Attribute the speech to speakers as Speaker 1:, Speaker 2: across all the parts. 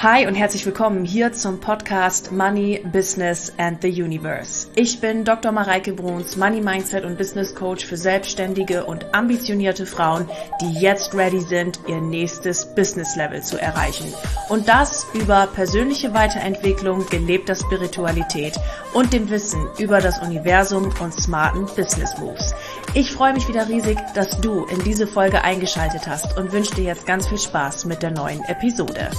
Speaker 1: Hi und herzlich willkommen hier zum Podcast Money, Business and the Universe. Ich bin Dr. Mareike Bruns, Money Mindset und Business Coach für selbstständige und ambitionierte Frauen, die jetzt ready sind, ihr nächstes Business Level zu erreichen. Und das über persönliche Weiterentwicklung, gelebter Spiritualität und dem Wissen über das Universum und smarten Business Moves. Ich freue mich wieder riesig, dass du in diese Folge eingeschaltet hast und wünsche dir jetzt ganz viel Spaß mit der neuen Episode.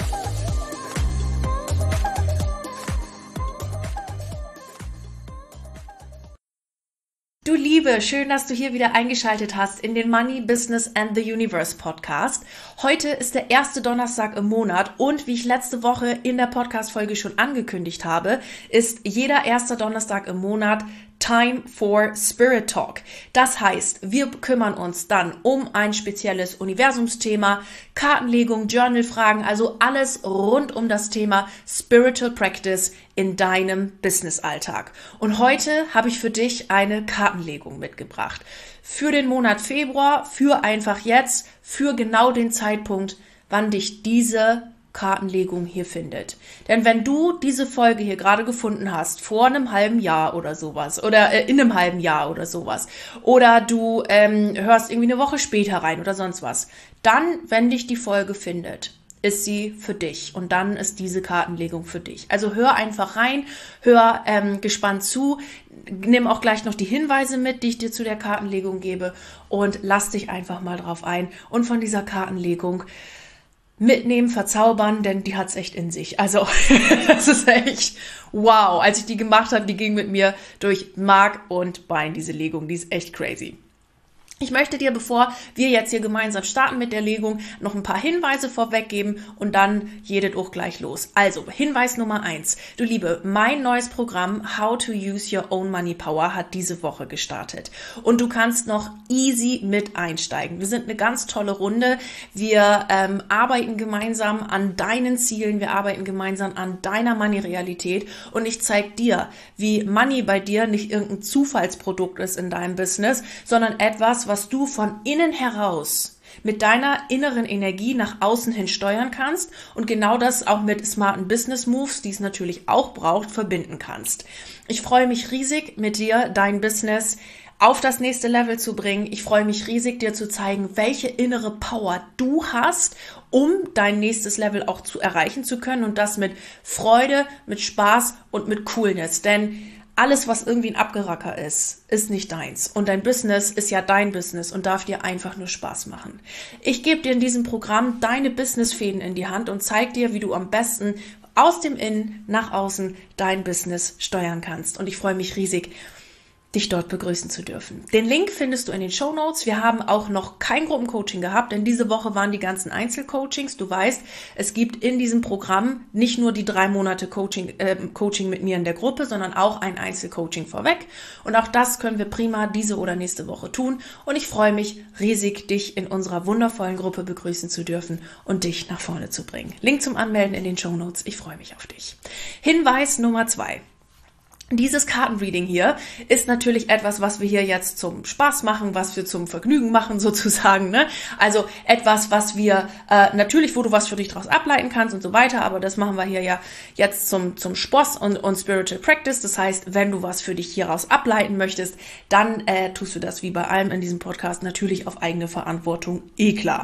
Speaker 1: Du Liebe, schön, dass du hier wieder eingeschaltet hast in den Money, Business and the Universe Podcast. Heute ist der erste Donnerstag im Monat und wie ich letzte Woche in der Podcast-Folge schon angekündigt habe, ist jeder erste Donnerstag im Monat Time for Spirit Talk. Das heißt, wir kümmern uns dann um ein spezielles Universumsthema, Kartenlegung, Journalfragen, also alles rund um das Thema Spiritual Practice in deinem Business-Alltag. Und heute habe ich für dich eine Kartenlegung mitgebracht. Für den Monat Februar, für einfach jetzt, für genau den Zeitpunkt, wann dich diese Kartenlegung hier findet. Denn wenn du diese Folge hier gerade gefunden hast, vor einem halben Jahr oder sowas, oder in einem halben Jahr oder sowas, oder du hörst irgendwie eine Woche später rein oder sonst was, dann, wenn dich die Folge findet, ist sie für dich und dann ist diese Kartenlegung für dich. Also hör einfach rein, hör gespannt zu, nimm auch gleich noch die Hinweise mit, die ich dir zu der Kartenlegung gebe und lass dich einfach mal drauf ein und von dieser Kartenlegung mitnehmen, verzaubern, denn die hat's echt in sich. Also das ist echt wow. Als ich die gemacht habe, die ging mit mir durch Mark und Bein, diese Legung, die ist echt crazy. Ich möchte dir, bevor wir jetzt hier gemeinsam starten mit der Legung, noch ein paar Hinweise vorweggeben und dann geht auch gleich los. Also, Hinweis Nummer 1. Du Liebe, mein neues Programm How to Use Your Own Money Power hat diese Woche gestartet. Und du kannst noch easy mit einsteigen. Wir sind eine ganz tolle Runde. Wir arbeiten gemeinsam an deinen Zielen. Wir arbeiten gemeinsam an deiner Money-Realität. Und ich zeige dir, wie Money bei dir nicht irgendein Zufallsprodukt ist in deinem Business, sondern etwas, was du von innen heraus mit deiner inneren Energie nach außen hin steuern kannst und genau das auch mit smarten Business Moves, die es natürlich auch braucht, verbinden kannst. Ich freue mich riesig, mit dir dein Business auf das nächste Level zu bringen. Ich freue mich riesig, dir zu zeigen, welche innere Power du hast, um dein nächstes Level auch zu erreichen zu können und das mit Freude, mit Spaß und mit Coolness, denn alles, was irgendwie ein Abgeracker ist nicht deins. Und dein Business ist ja dein Business und darf dir einfach nur Spaß machen. Ich gebe dir in diesem Programm deine Businessfäden in die Hand und zeige dir, wie du am besten aus dem Innen nach außen dein Business steuern kannst. Und ich freue mich riesig, dich dort begrüßen zu dürfen. Den Link findest du in den Shownotes. Wir haben auch noch kein Gruppencoaching gehabt, denn diese Woche waren die ganzen Einzelcoachings. Du weißt, es gibt in diesem Programm nicht nur die 3 Monate Coaching mit mir in der Gruppe, sondern auch ein Einzelcoaching vorweg. Und auch das können wir prima diese oder nächste Woche tun. Und ich freue mich riesig, dich in unserer wundervollen Gruppe begrüßen zu dürfen und dich nach vorne zu bringen. Link zum Anmelden in den Shownotes. Ich freue mich auf dich. Hinweis Nummer 2. Dieses Kartenreading hier ist natürlich etwas, was wir hier jetzt zum Spaß machen, was wir zum Vergnügen machen sozusagen, ne? Also etwas, was wir natürlich, wo du was für dich daraus ableiten kannst und so weiter, aber das machen wir hier ja jetzt zum Spaß und Spiritual Practice. Das heißt, wenn du was für dich hieraus ableiten möchtest, dann tust du das wie bei allem in diesem Podcast natürlich auf eigene Verantwortung, klar.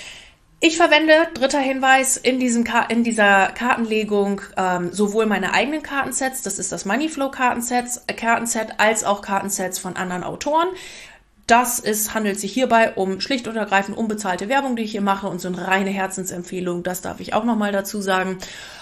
Speaker 1: Ich verwende, dritter Hinweis, in dieser Kartenlegung sowohl meine eigenen Kartensets, das ist das Moneyflow Kartenset, als auch Kartensets von anderen Autoren. Handelt sich hierbei um schlicht und ergreifend unbezahlte Werbung, die ich hier mache und so eine reine Herzensempfehlung, das darf ich auch nochmal dazu sagen.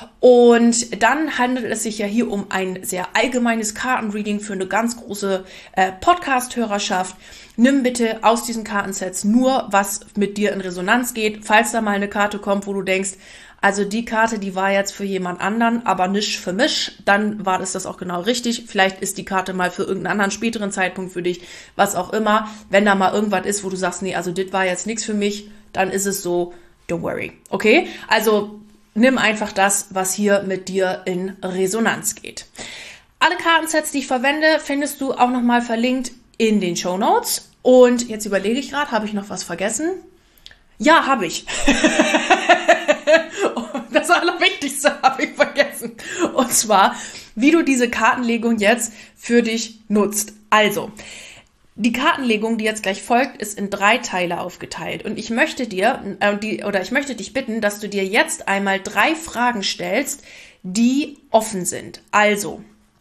Speaker 1: Und dann handelt es sich ja hier um ein sehr allgemeines Kartenreading für eine ganz große Podcast-Hörerschaft. Nimm bitte aus diesen Kartensets nur, was mit dir in Resonanz geht, falls da mal eine Karte kommt, wo du denkst, also die Karte, die war jetzt für jemand anderen, aber nicht für mich, dann war das auch genau richtig. Vielleicht ist die Karte mal für irgendeinen anderen späteren Zeitpunkt für dich, was auch immer. Wenn da mal irgendwas ist, wo du sagst, nee, also das war jetzt nichts für mich, dann ist es so, don't worry, okay? Also nimm einfach das, was hier mit dir in Resonanz geht. Alle Kartensets, die ich verwende, findest du auch nochmal verlinkt in den Shownotes. Und jetzt überlege ich gerade, habe ich noch was vergessen? Ja, habe ich. Das war, glaube ich, Wichtigste habe ich vergessen. Und zwar, wie du diese Kartenlegung jetzt für dich nutzt. Also, die Kartenlegung, die jetzt gleich folgt, ist in 3 Teile aufgeteilt. Und ich möchte dich bitten, dass du dir jetzt einmal 3 Fragen stellst, die offen sind. Also,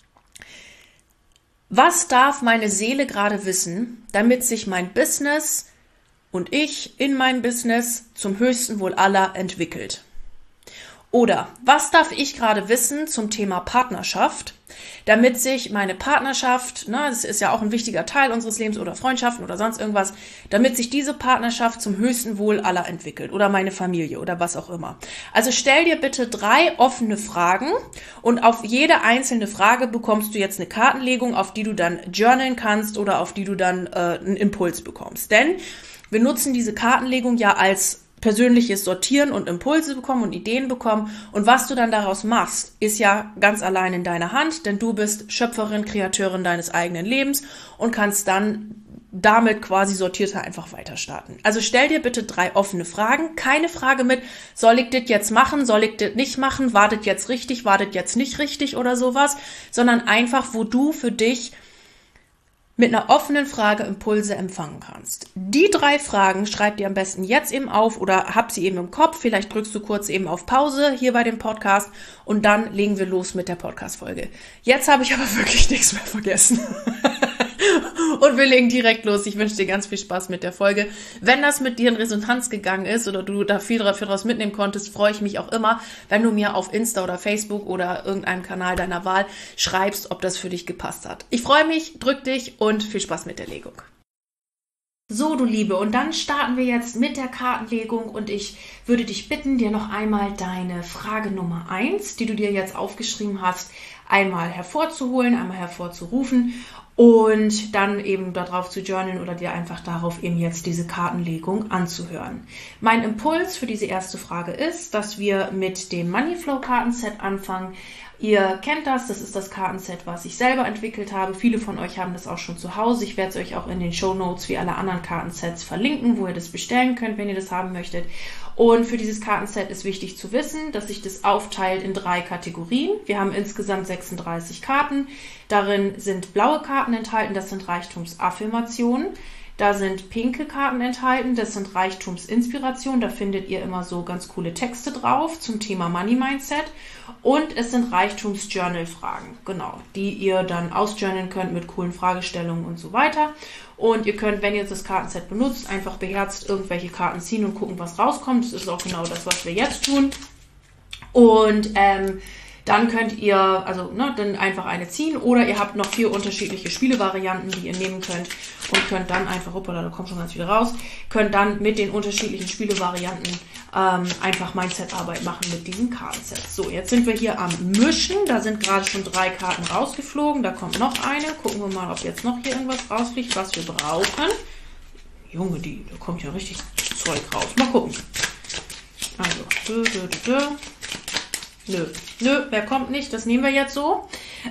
Speaker 1: was darf meine Seele gerade wissen, damit sich mein Business und ich in meinem Business zum höchsten Wohl aller entwickelt? Oder was darf ich gerade wissen zum Thema Partnerschaft, damit sich meine Partnerschaft, das ist ja auch ein wichtiger Teil unseres Lebens oder Freundschaften oder sonst irgendwas, damit sich diese Partnerschaft zum höchsten Wohl aller entwickelt oder meine Familie oder was auch immer. Also stell dir bitte 3 offene Fragen und auf jede einzelne Frage bekommst du jetzt eine Kartenlegung, auf die du dann journalen kannst oder auf die du dann einen Impuls bekommst. Denn wir nutzen diese Kartenlegung ja als persönliches Sortieren und Impulse bekommen und Ideen bekommen. Und was du dann daraus machst, ist ja ganz allein in deiner Hand, denn du bist Schöpferin, Kreateurin deines eigenen Lebens und kannst dann damit quasi sortierter einfach weiter starten. Also stell dir bitte 3 offene Fragen. Keine Frage mit, soll ich das jetzt machen, soll ich das nicht machen, wartet jetzt richtig, wartet jetzt nicht richtig oder sowas, sondern einfach, wo du für dich mit einer offenen Frage Impulse empfangen kannst. Die 3 Fragen schreib dir am besten jetzt eben auf oder hab sie eben im Kopf. Vielleicht drückst du kurz eben auf Pause hier bei dem Podcast und dann legen wir los mit der Podcast-Folge. Jetzt habe ich aber wirklich nichts mehr vergessen. Und wir legen direkt los. Ich wünsche dir ganz viel Spaß mit der Folge. Wenn das mit dir in Resonanz gegangen ist oder du da viel daraus mitnehmen konntest, freue ich mich auch immer, wenn du mir auf Insta oder Facebook oder irgendeinem Kanal deiner Wahl schreibst, ob das für dich gepasst hat. Ich freue mich, drück dich und viel Spaß mit der Legung. So, du Liebe, und dann starten wir jetzt mit der Kartenlegung und ich würde dich bitten, dir noch einmal deine Frage Nummer 1, die du dir jetzt aufgeschrieben hast, einmal hervorzuholen, einmal hervorzurufen und dann eben darauf zu journalen oder dir einfach darauf eben jetzt diese Kartenlegung anzuhören. Mein Impuls für diese erste Frage ist, dass wir mit dem Moneyflow Kartenset anfangen. Ihr kennt das ist das Kartenset, was ich selber entwickelt habe. Viele von euch haben das auch schon zu Hause. Ich werde es euch auch in den Shownotes wie alle anderen Kartensets verlinken, wo ihr das bestellen könnt, wenn ihr das haben möchtet. Und für dieses Kartenset ist wichtig zu wissen, dass sich das aufteilt in 3 Kategorien. Wir haben insgesamt 36 Karten. Darin sind blaue Karten enthalten, das sind Reichtumsaffirmationen. Da sind pinke Karten enthalten, das sind Reichtumsinspirationen. Da findet ihr immer so ganz coole Texte drauf zum Thema Money Mindset. Und es sind Reichtums-Journal-Fragen, genau, die ihr dann ausjournalen könnt mit coolen Fragestellungen und so weiter. Und ihr könnt, wenn ihr jetzt das Kartenset benutzt, einfach beherzt irgendwelche Karten ziehen und gucken, was rauskommt. Das ist auch genau das, was wir jetzt tun. Und dann könnt ihr, dann einfach eine ziehen oder ihr habt noch 4 unterschiedliche Spielevarianten, die ihr nehmen könnt und könnt dann einfach, hoppala, da kommt schon ganz viel raus, könnt dann mit den unterschiedlichen Spielevarianten einfach Mindset-Arbeit machen mit diesen Kartensets. So, jetzt sind wir hier am Mischen, da sind gerade schon 3 Karten rausgeflogen, da kommt noch eine, gucken wir mal, ob jetzt noch hier irgendwas rausfliegt, was wir brauchen. Junge, da kommt ja richtig Zeug raus, mal gucken. Also, Nö, wer kommt nicht, das nehmen wir jetzt so.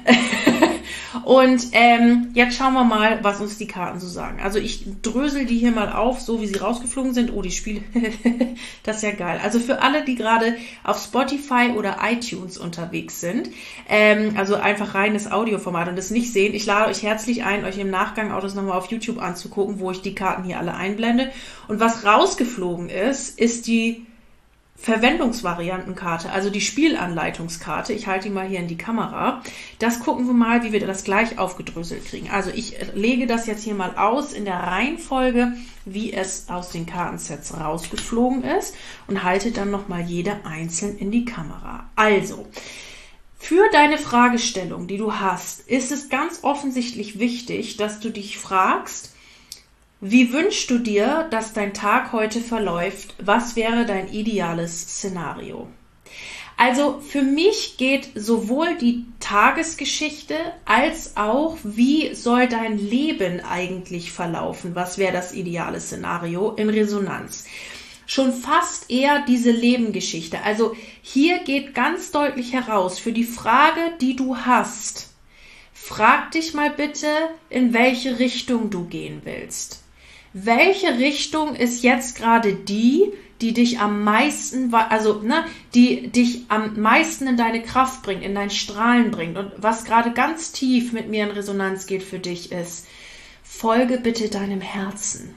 Speaker 1: Und jetzt schauen wir mal, was uns die Karten so sagen. Also ich drösel die hier mal auf, so wie sie rausgeflogen sind. Oh, die Spiele, das ist ja geil. Also für alle, die gerade auf Spotify oder iTunes unterwegs sind, also einfach reines Audioformat und das nicht sehen, ich lade euch herzlich ein, euch im Nachgang auch das nochmal auf YouTube anzugucken, wo ich die Karten hier alle einblende. Und was rausgeflogen ist die Verwendungsvariantenkarte, also die Spielanleitungskarte. Ich halte die mal hier in die Kamera. Das gucken wir mal, wie wir das gleich aufgedröselt kriegen. Also ich lege das jetzt hier mal aus in der Reihenfolge, wie es aus den Kartensets rausgeflogen ist und halte dann nochmal jede einzeln in die Kamera. Also, für deine Fragestellung, die du hast, ist es ganz offensichtlich wichtig, dass du dich fragst, wie wünschst du dir, dass dein Tag heute verläuft? Was wäre dein ideales Szenario? Also für mich geht sowohl die Tagesgeschichte als auch, wie soll dein Leben eigentlich verlaufen? Was wäre das ideale Szenario in Resonanz? Schon fast eher diese Lebengeschichte. Also hier geht ganz deutlich heraus, für die Frage, die du hast, frag dich mal bitte, in welche Richtung du gehen willst. welche Richtung ist jetzt gerade die dich am meisten, die dich am meisten in deine Kraft bringt, in dein Strahlen bringt und was gerade ganz tief mit mir in Resonanz geht für dich ist, folge bitte deinem Herzen.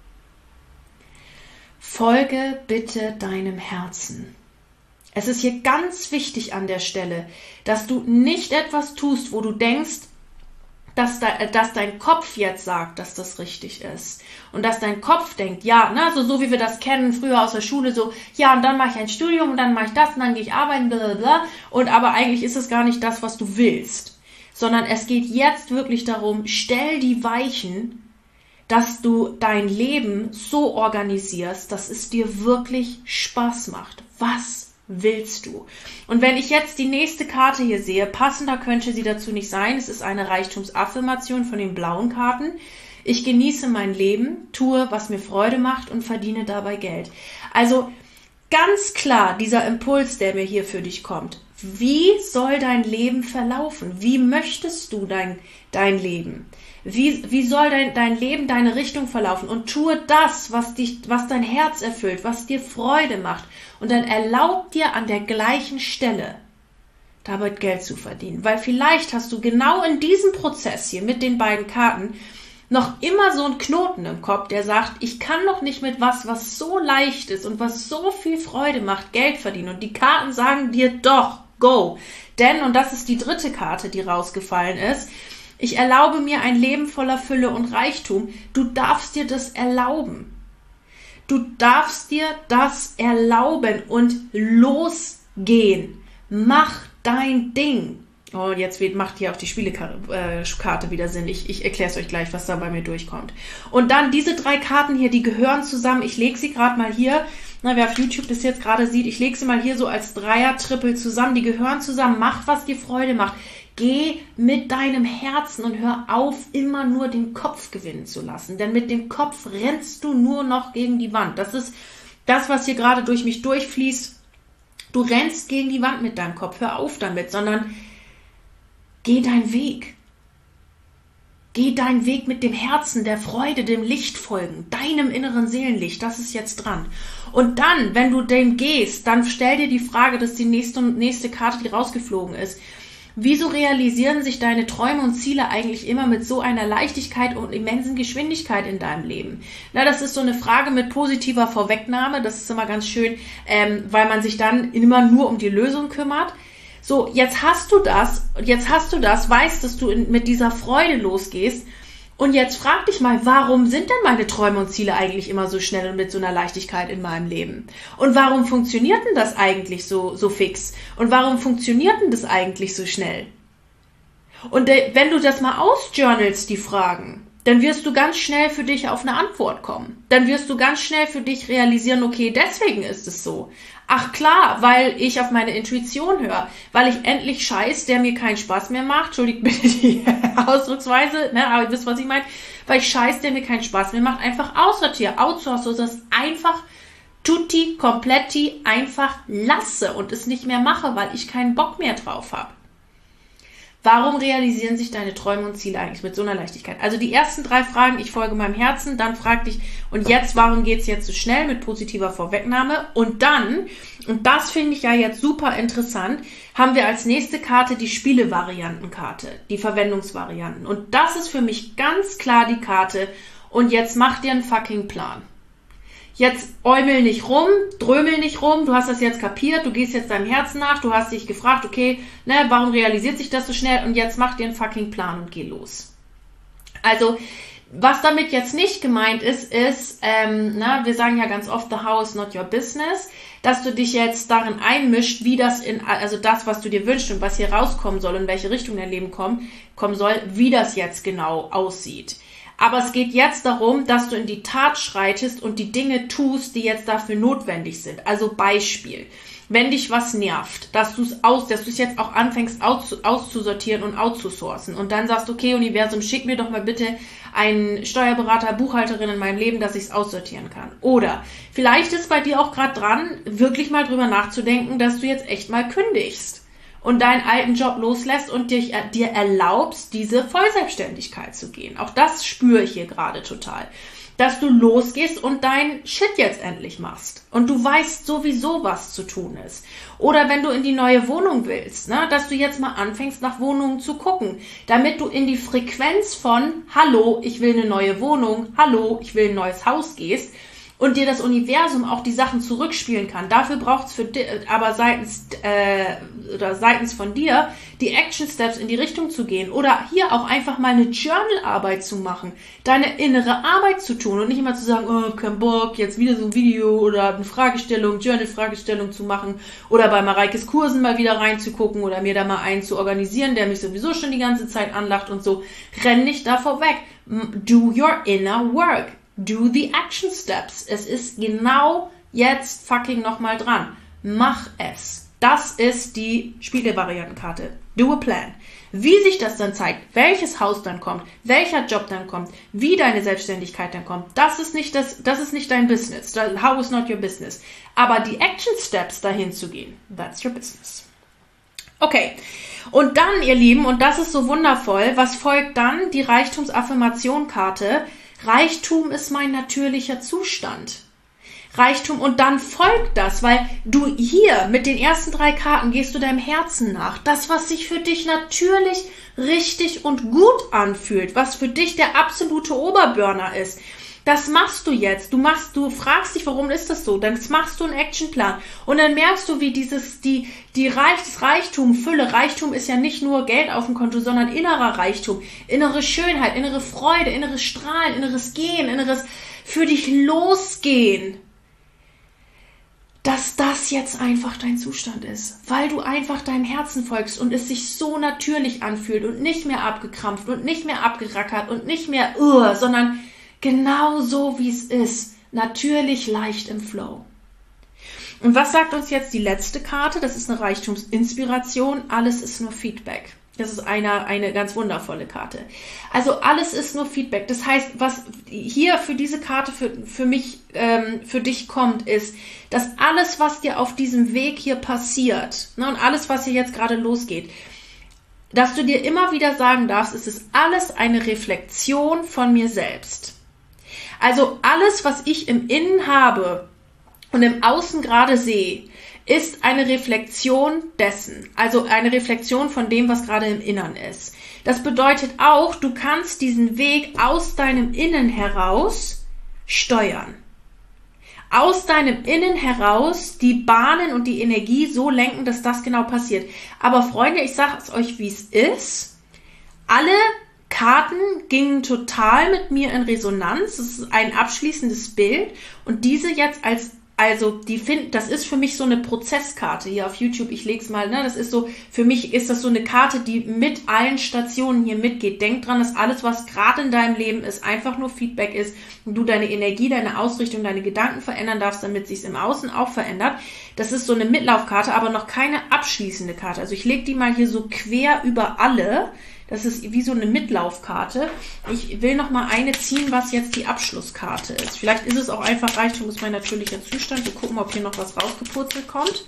Speaker 1: Folge bitte deinem Herzen. Es ist hier ganz wichtig an der Stelle, dass du nicht etwas tust, wo du denkst, dass dein Kopf jetzt sagt, dass das richtig ist. Und dass dein Kopf denkt, ja, so wie wir das kennen, früher aus der Schule, so, ja, und dann mache ich ein Studium und dann mache ich das und dann gehe ich arbeiten, blablabla. Und aber eigentlich ist es gar nicht das, was du willst. Sondern es geht jetzt wirklich darum, stell die Weichen, dass du dein Leben so organisierst, dass es dir wirklich Spaß macht. Was willst du? Und wenn ich jetzt die nächste Karte hier sehe, passender könnte sie dazu nicht sein. Es ist eine Reichtumsaffirmation von den blauen Karten. Ich genieße mein Leben, tue, was mir Freude macht und verdiene dabei Geld. Also ganz klar dieser Impuls, der mir hier für dich kommt. Wie soll dein Leben verlaufen? Wie möchtest du dein Leben? Wie soll dein Leben, deine Richtung verlaufen? Und tue das, was dein Herz erfüllt, was dir Freude macht. Und dann erlaub dir an der gleichen Stelle damit Geld zu verdienen. Weil vielleicht hast du genau in diesem Prozess hier mit den beiden Karten noch immer so einen Knoten im Kopf, der sagt, ich kann noch nicht mit was so leicht ist und was so viel Freude macht, Geld verdienen. Und die Karten sagen dir doch, go. Denn, und das ist die dritte Karte, die rausgefallen ist, ich erlaube mir ein Leben voller Fülle und Reichtum. Du darfst dir das erlauben. Du darfst dir das erlauben und losgehen. Mach dein Ding. Oh, jetzt macht hier auch die Spielekarte wieder Sinn. Ich erkläre es euch gleich, was da bei mir durchkommt. Und dann diese 3 Karten hier, die gehören zusammen. Ich lege sie gerade mal hier, wer auf YouTube das jetzt gerade sieht, ich lege sie mal hier so als Dreier-Trippel zusammen. Die gehören zusammen. Mach, was dir Freude macht. Geh mit deinem Herzen und hör auf, immer nur den Kopf gewinnen zu lassen. Denn mit dem Kopf rennst du nur noch gegen die Wand. Das ist das, was hier gerade durch mich durchfließt. Du rennst gegen die Wand mit deinem Kopf. Hör auf damit, sondern geh deinen Weg. Geh deinen Weg mit dem Herzen, der Freude, dem Licht folgen, deinem inneren Seelenlicht. Das ist jetzt dran. Und dann, wenn du dem gehst, dann stell dir die Frage, das ist die nächste Karte, die rausgeflogen ist. Wieso realisieren sich deine Träume und Ziele eigentlich immer mit so einer Leichtigkeit und immensen Geschwindigkeit in deinem Leben? Das ist so eine Frage mit positiver Vorwegnahme. Das ist immer ganz schön, weil man sich dann immer nur um die Lösung kümmert. So, jetzt hast du das, weißt, dass du mit dieser Freude losgehst. Und jetzt frag dich mal, warum sind denn meine Träume und Ziele eigentlich immer so schnell und mit so einer Leichtigkeit in meinem Leben? Und warum funktioniert denn das eigentlich so fix? Und warum funktioniert denn das eigentlich so schnell? Und wenn du das mal ausjournalst, die Fragen, dann wirst du ganz schnell für dich auf eine Antwort kommen. Dann wirst du ganz schnell für dich realisieren, okay, deswegen ist es so. Ach klar, weil ich auf meine Intuition höre, weil ich endlich Scheiß, der mir keinen Spaß mehr macht, entschuldigt bitte die Ausdrucksweise, aber ihr wisst, was ich meine, weil ich Scheiß, der mir keinen Spaß mehr macht, einfach aussortiere, outsource, so dass einfach tutti kompletti einfach lasse und es nicht mehr mache, weil ich keinen Bock mehr drauf habe. Warum realisieren sich deine Träume und Ziele eigentlich mit so einer Leichtigkeit? Also die ersten 3 Fragen, ich folge meinem Herzen, dann frag dich, und jetzt, warum geht's jetzt so schnell mit positiver Vorwegnahme? Und dann, und das finde ich ja jetzt super interessant, haben wir als nächste Karte die Spielevariantenkarte, die Verwendungsvarianten. Und das ist für mich ganz klar die Karte, und jetzt mach dir einen fucking Plan. Jetzt äumel nicht rum, drömel nicht rum, du hast das jetzt kapiert, du gehst jetzt deinem Herzen nach, du hast dich gefragt, okay, warum realisiert sich das so schnell, und jetzt mach dir einen fucking Plan und geh los. Also, was damit jetzt nicht gemeint ist, wir sagen ja ganz oft, the house, not your business, dass du dich jetzt darin einmischt, wie das also das, was du dir wünschst und was hier rauskommen soll, in welche Richtung dein Leben kommen soll, wie das jetzt genau aussieht. Aber es geht jetzt darum, dass du in die Tat schreitest und die Dinge tust, die jetzt dafür notwendig sind. Also Beispiel, wenn dich was nervt, dass du es jetzt auch anfängst auszusortieren und outzusourcen und dann sagst, okay, Universum, schick mir doch mal bitte einen Steuerberater, Buchhalterin in meinem Leben, dass ich es aussortieren kann. Oder vielleicht ist bei dir auch gerade dran, wirklich mal drüber nachzudenken, dass du jetzt echt mal kündigst und deinen alten Job loslässt und dir erlaubst, diese Vollselbstständigkeit zu gehen. Auch das spüre ich hier gerade total. dass du losgehst und dein Shit jetzt endlich machst. Und du weißt sowieso, was zu tun ist. Oder wenn du in die neue Wohnung willst, ne, dass du jetzt mal anfängst, nach Wohnungen zu gucken, damit du in die Frequenz von Hallo, ich will eine neue Wohnung, Hallo, ich will ein neues Haus gehst und dir das Universum auch die Sachen zurückspielen kann. Dafür braucht es aber seitens von dir die Action Steps in die Richtung zu gehen oder hier auch einfach mal eine Journal-Arbeit zu machen, deine innere Arbeit zu tun und nicht immer zu sagen, oh, kein Bock, jetzt wieder so ein Video oder eine Fragestellung, Journal-Fragestellung zu machen oder bei Mareikes Kursen mal wieder reinzugucken oder mir da mal einen zu organisieren, der mich sowieso schon die ganze Zeit anlacht und so. Renn nicht davor weg. Do your inner work. Do the action steps. Es ist genau jetzt fucking nochmal dran. Mach es. Das ist die Spielevariantenkarte. Do a plan. Wie sich das dann zeigt, welches Haus dann kommt, welcher Job dann kommt, wie deine Selbstständigkeit dann kommt, das ist nicht dein Business. How is not your business. Aber die Action Steps dahin zu gehen, that's your business. Okay. Und dann, ihr Lieben, und das ist so wundervoll, was folgt dann? Die Reichtumsaffirmation-Karte. Reichtum ist mein natürlicher Zustand. Reichtum und dann folgt das, weil du hier mit den ersten 3 Karten gehst du deinem Herzen nach. Das, was sich für dich natürlich richtig und gut anfühlt, was für dich der absolute Oberburner ist, das machst du jetzt. Du fragst dich, warum ist das so? Dann machst du einen Actionplan und dann merkst du, wie das Reichtum, Fülle, Reichtum ist ja nicht nur Geld auf dem Konto, sondern innerer Reichtum, innere Schönheit, innere Freude, inneres Strahlen, inneres Gehen, inneres für dich losgehen. Dass das jetzt einfach dein Zustand ist, weil du einfach deinem Herzen folgst und es sich so natürlich anfühlt und nicht mehr abgekrampft und nicht mehr abgerackert und nicht mehr sondern genau so, wie es ist. Natürlich leicht im Flow. Und was sagt uns jetzt die letzte Karte? Das ist eine Reichtumsinspiration. Alles ist nur Feedback. Das ist eine ganz wundervolle Karte. Also alles ist nur Feedback. Das heißt, was hier für diese Karte für mich, für dich kommt, ist, dass alles, was dir auf diesem Weg hier passiert, ne, und alles, was hier jetzt gerade losgeht, dass du dir immer wieder sagen darfst, es ist alles eine Reflexion von mir selbst. Also alles, was ich im Innen habe und im Außen gerade sehe, ist eine Reflexion dessen. Also eine Reflexion von dem, was gerade im Innern ist. Das bedeutet auch, du kannst diesen Weg aus deinem Innen heraus steuern. Aus deinem Innen heraus die Bahnen und die Energie so lenken, dass das genau passiert. Aber Freunde, ich sage es euch, wie es ist. Alle Karten gingen total mit mir in Resonanz. Das ist ein abschließendes Bild. Und diese jetzt das ist für mich so eine Prozesskarte hier auf YouTube. Ich lege es mal, ne? Das ist so, für mich ist das so eine Karte, die mit allen Stationen hier mitgeht. Denk dran, dass alles, was gerade in deinem Leben ist, einfach nur Feedback ist und du deine Energie, deine Ausrichtung, deine Gedanken verändern darfst, damit sich es im Außen auch verändert. Das ist so eine Mitlaufkarte, aber noch keine abschließende Karte. Also ich lege die mal hier so quer über alle. Das ist wie so eine Mitlaufkarte. Ich will noch mal eine ziehen, was jetzt die Abschlusskarte ist. Vielleicht ist es auch einfach Reichtum ist mein natürlicher Zustand. Wir gucken, ob hier noch was rausgepurzelt kommt.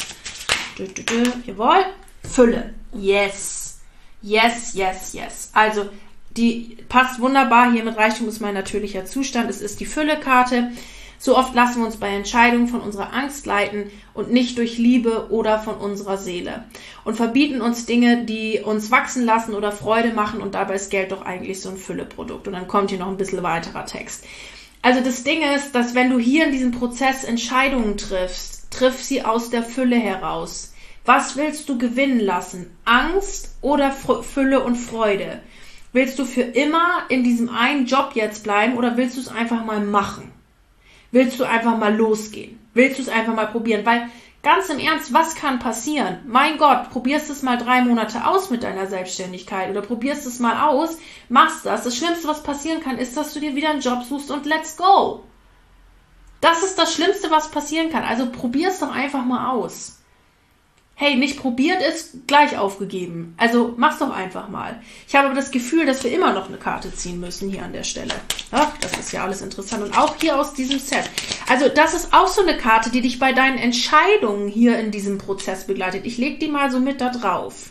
Speaker 1: Jawohl. Fülle. Yes. Yes, yes, yes. Also, die passt wunderbar hier mit Reichtum ist mein natürlicher Zustand. Es ist die Fülle-Karte. So oft lassen wir uns bei Entscheidungen von unserer Angst leiten und nicht durch Liebe oder von unserer Seele. Und verbieten uns Dinge, die uns wachsen lassen oder Freude machen und dabei ist Geld doch eigentlich so ein Fülleprodukt. Und dann kommt hier noch ein bisschen weiterer Text. Also das Ding ist, dass wenn du hier in diesem Prozess Entscheidungen triffst, triff sie aus der Fülle heraus. Was willst du gewinnen lassen? Angst oder Fülle und Freude? Willst du für immer in diesem einen Job jetzt bleiben oder willst du es einfach mal machen? Willst du einfach mal losgehen? Willst du es einfach mal probieren? Weil ganz im Ernst, was kann passieren? Mein Gott, probierst es mal 3 Monate aus mit deiner Selbstständigkeit oder probierst es mal aus, machst das. Das Schlimmste, was passieren kann, ist, dass du dir wieder einen Job suchst und let's go. Das ist das Schlimmste, was passieren kann. Also probier es doch einfach mal aus. Hey, nicht probiert ist gleich aufgegeben. Also mach's doch einfach mal. Ich habe aber das Gefühl, dass wir immer noch eine Karte ziehen müssen hier an der Stelle. Ach, das ist ja alles interessant. Und auch hier aus diesem Set. Also das ist auch so eine Karte, die dich bei deinen Entscheidungen hier in diesem Prozess begleitet. Ich lege die mal so mit da drauf.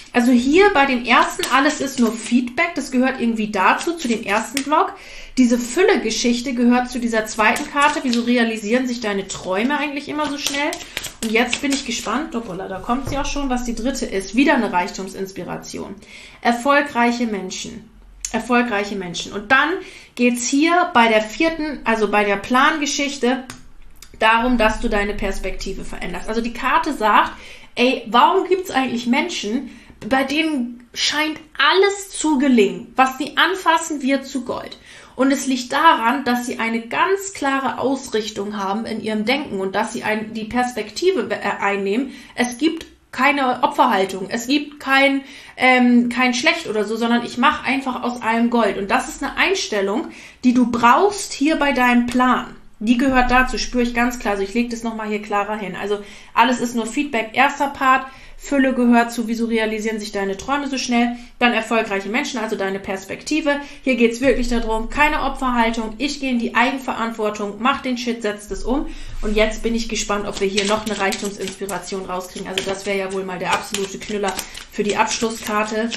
Speaker 1: Also hier bei dem ersten, alles ist nur Feedback, das gehört irgendwie dazu, zu dem ersten Block. Diese Fülle-Geschichte gehört zu dieser zweiten Karte. Wieso realisieren sich deine Träume eigentlich immer so schnell? Und jetzt bin ich gespannt, hoppala, da kommt sie auch schon, was die dritte ist. Wieder eine Reichtumsinspiration. Erfolgreiche Menschen. Erfolgreiche Menschen. Und dann geht's hier bei der vierten, also bei der Plangeschichte, darum, dass du deine Perspektive veränderst. Also die Karte sagt, ey, warum gibt's eigentlich Menschen, bei denen scheint alles zu gelingen? Was sie anfassen, wird zu Gold. Und es liegt daran, dass sie eine ganz klare Ausrichtung haben in ihrem Denken und dass sie die Perspektive einnehmen. Es gibt keine Opferhaltung, es gibt kein Schlecht oder so, sondern ich mache einfach aus allem Gold. Und das ist eine Einstellung, die du brauchst hier bei deinem Plan. Die gehört dazu, spüre ich ganz klar. Also ich lege das nochmal hier klarer hin. Also alles ist nur Feedback, erster Part. Fülle gehört zu, wieso realisieren sich deine Träume so schnell. Dann erfolgreiche Menschen, also deine Perspektive. Hier geht es wirklich darum, keine Opferhaltung. Ich gehe in die Eigenverantwortung, mach den Shit, setz das um. Und jetzt bin ich gespannt, ob wir hier noch eine Reichtumsinspiration rauskriegen. Also das wäre ja wohl mal der absolute Knüller für die Abschlusskarte.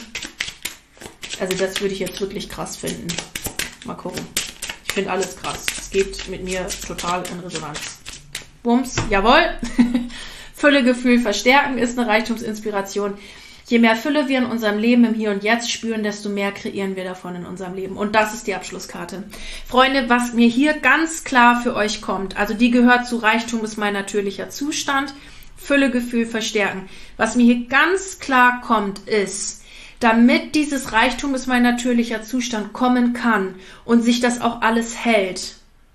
Speaker 1: Also das würde ich jetzt wirklich krass finden. Mal gucken. Ich finde alles krass. Es geht mit mir total in Resonanz. Bums, jawohl. Füllegefühl verstärken ist eine Reichtumsinspiration. Je mehr Fülle wir in unserem Leben im Hier und Jetzt spüren, desto mehr kreieren wir davon in unserem Leben. Und das ist die Abschlusskarte. Freunde, was mir hier ganz klar für euch kommt, also die gehört zu Reichtum ist mein natürlicher Zustand, Füllegefühl verstärken. Was mir hier ganz klar kommt, ist, damit dieses Reichtum ist mein natürlicher Zustand kommen kann und sich das auch alles hält,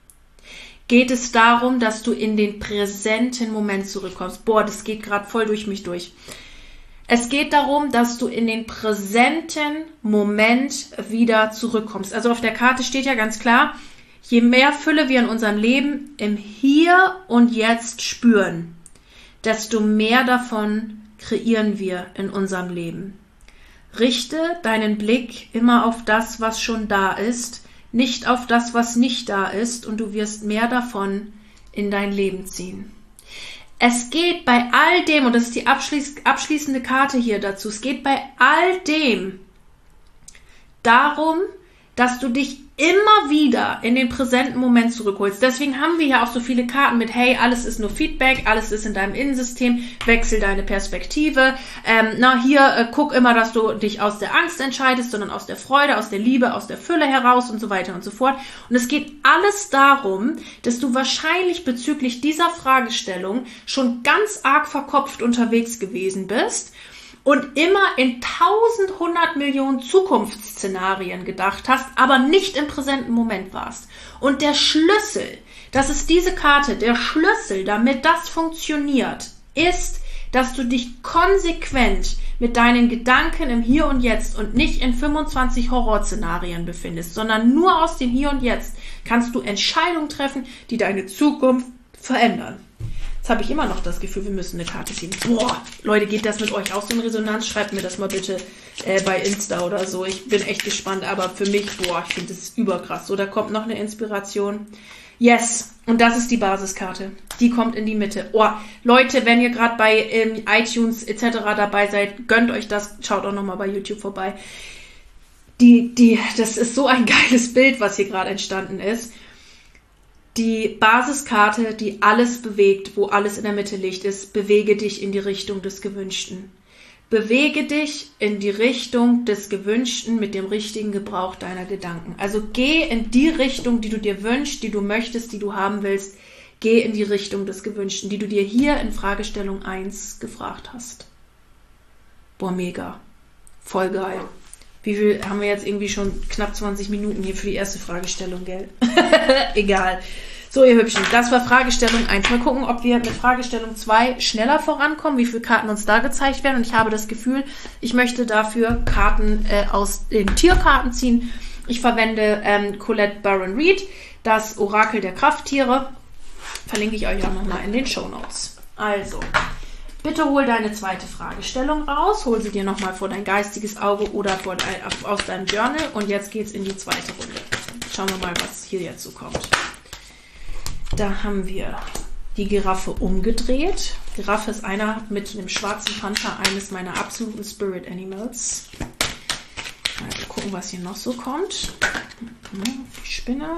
Speaker 1: geht es darum, dass du in den präsenten Moment zurückkommst. Boah, das geht gerade voll durch mich durch. Es geht darum, dass du in den präsenten Moment wieder zurückkommst. Also auf der Karte steht ja ganz klar, je mehr Fülle wir in unserem Leben im Hier und Jetzt spüren, desto mehr davon kreieren wir in unserem Leben. Richte deinen Blick immer auf das, was schon da ist, nicht auf das, was nicht da ist, und du wirst mehr davon in dein Leben ziehen. Es geht bei all dem, und das ist die abschließende Karte hier dazu, es geht bei all dem darum, dass du dich immer wieder in den präsenten Moment zurückholst. Deswegen haben wir hier auch so viele Karten mit, hey, alles ist nur Feedback, alles ist in deinem Innensystem, wechsel deine Perspektive. Guck immer, dass du dich aus der Angst entscheidest, sondern aus der Freude, aus der Liebe, aus der Fülle heraus und so weiter und so fort. Und es geht alles darum, dass du wahrscheinlich bezüglich dieser Fragestellung schon ganz arg verkopft unterwegs gewesen bist und immer in 100 Millionen Zukunftsszenarien gedacht hast, aber nicht im präsenten Moment warst. Und der Schlüssel, das ist diese Karte, der Schlüssel, damit das funktioniert, ist, dass du dich konsequent mit deinen Gedanken im Hier und Jetzt und nicht in 25 Horrorszenarien befindest, sondern nur aus dem Hier und Jetzt kannst du Entscheidungen treffen, die deine Zukunft verändern. Jetzt habe ich immer noch das Gefühl, wir müssen eine Karte ziehen. Boah, Leute, geht das mit euch auch so in Resonanz? Schreibt mir das mal bitte bei Insta oder so. Ich bin echt gespannt, aber für mich, ich finde das überkrass. So, da kommt noch eine Inspiration. Yes, und das ist die Basiskarte. Die kommt in die Mitte. Oh, Leute, wenn ihr gerade bei iTunes etc. dabei seid, gönnt euch das. Schaut auch nochmal bei YouTube vorbei. Das ist so ein geiles Bild, was hier gerade entstanden ist. Die Basiskarte, die alles bewegt, wo alles in der Mitte liegt, ist, bewege dich in die Richtung des Gewünschten. Bewege dich in die Richtung des Gewünschten mit dem richtigen Gebrauch deiner Gedanken. Also geh in die Richtung, die du dir wünschst, die du möchtest, die du haben willst. Geh in die Richtung des Gewünschten, die du dir hier in Fragestellung 1 gefragt hast. Boah, mega. Voll geil. Wie viel haben wir jetzt irgendwie schon knapp 20 Minuten hier für die erste Fragestellung, gell? Egal. So, ihr Hübschen, das war Fragestellung 1. Mal gucken, ob wir mit Fragestellung 2 schneller vorankommen, wie viele Karten uns da gezeigt werden. Und ich habe das Gefühl, ich möchte dafür Karten aus den Tierkarten ziehen. Ich verwende Colette Baron Reid, das Orakel der Krafttiere. Verlinke ich euch auch nochmal in den Shownotes. Also, bitte hol deine zweite Fragestellung raus. Hol sie dir nochmal vor dein geistiges Auge oder aus deinem Journal. Und jetzt geht's in die zweite Runde. Schauen wir mal, was hier jetzt so kommt. Da haben wir die Giraffe umgedreht. Giraffe ist mit einem schwarzen Panther eines meiner absoluten Spirit Animals. Also gucken, was hier noch so kommt. Die Spinne.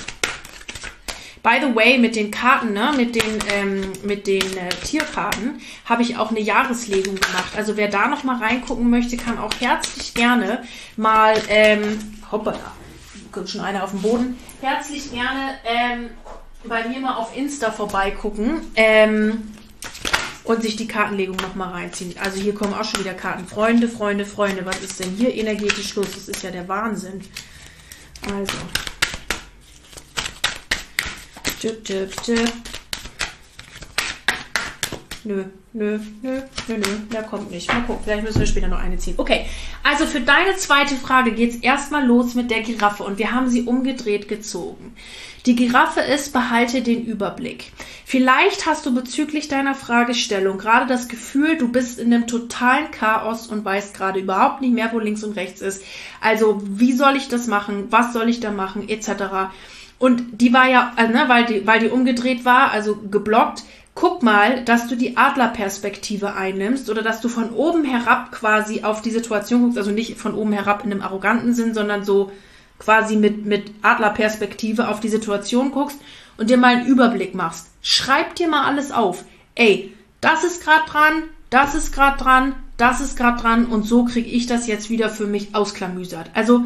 Speaker 1: By the way, mit den Karten, ne, mit den Tierkarten, habe ich auch eine Jahreslegung gemacht. Also wer da noch mal reingucken möchte, kann auch herzlich gerne mal, hoppala, kommt schon einer auf den Boden, herzlich gerne bei mir mal auf Insta vorbeigucken und sich die Kartenlegung noch mal reinziehen. Also hier kommen auch schon wieder Karten. Freunde, Freunde, Freunde, was ist denn hier energetisch los? Das ist ja der Wahnsinn. Also. Tipp, tipp, tipp. Nö, der kommt nicht. Mal gucken, vielleicht müssen wir später noch eine ziehen. Okay, also für deine zweite Frage geht es erstmal los mit der Giraffe und wir haben sie umgedreht gezogen. Die Giraffe ist, behalte den Überblick. Vielleicht hast du bezüglich deiner Fragestellung gerade das Gefühl, du bist in einem totalen Chaos und weißt gerade überhaupt nicht mehr, wo links und rechts ist. Also, wie soll ich das machen? Was soll ich da machen? Etc. Und die war ja, ne, weil die umgedreht war, also geblockt. Guck mal, dass du die Adlerperspektive einnimmst oder dass du von oben herab quasi auf die Situation guckst, also nicht von oben herab in einem arroganten Sinn, sondern so quasi mit Adlerperspektive auf die Situation guckst und dir mal einen Überblick machst. Schreib dir mal alles auf. Ey, das ist gerade dran, das ist gerade dran, das ist gerade dran und so kriege ich das jetzt wieder für mich ausklamüsert. Also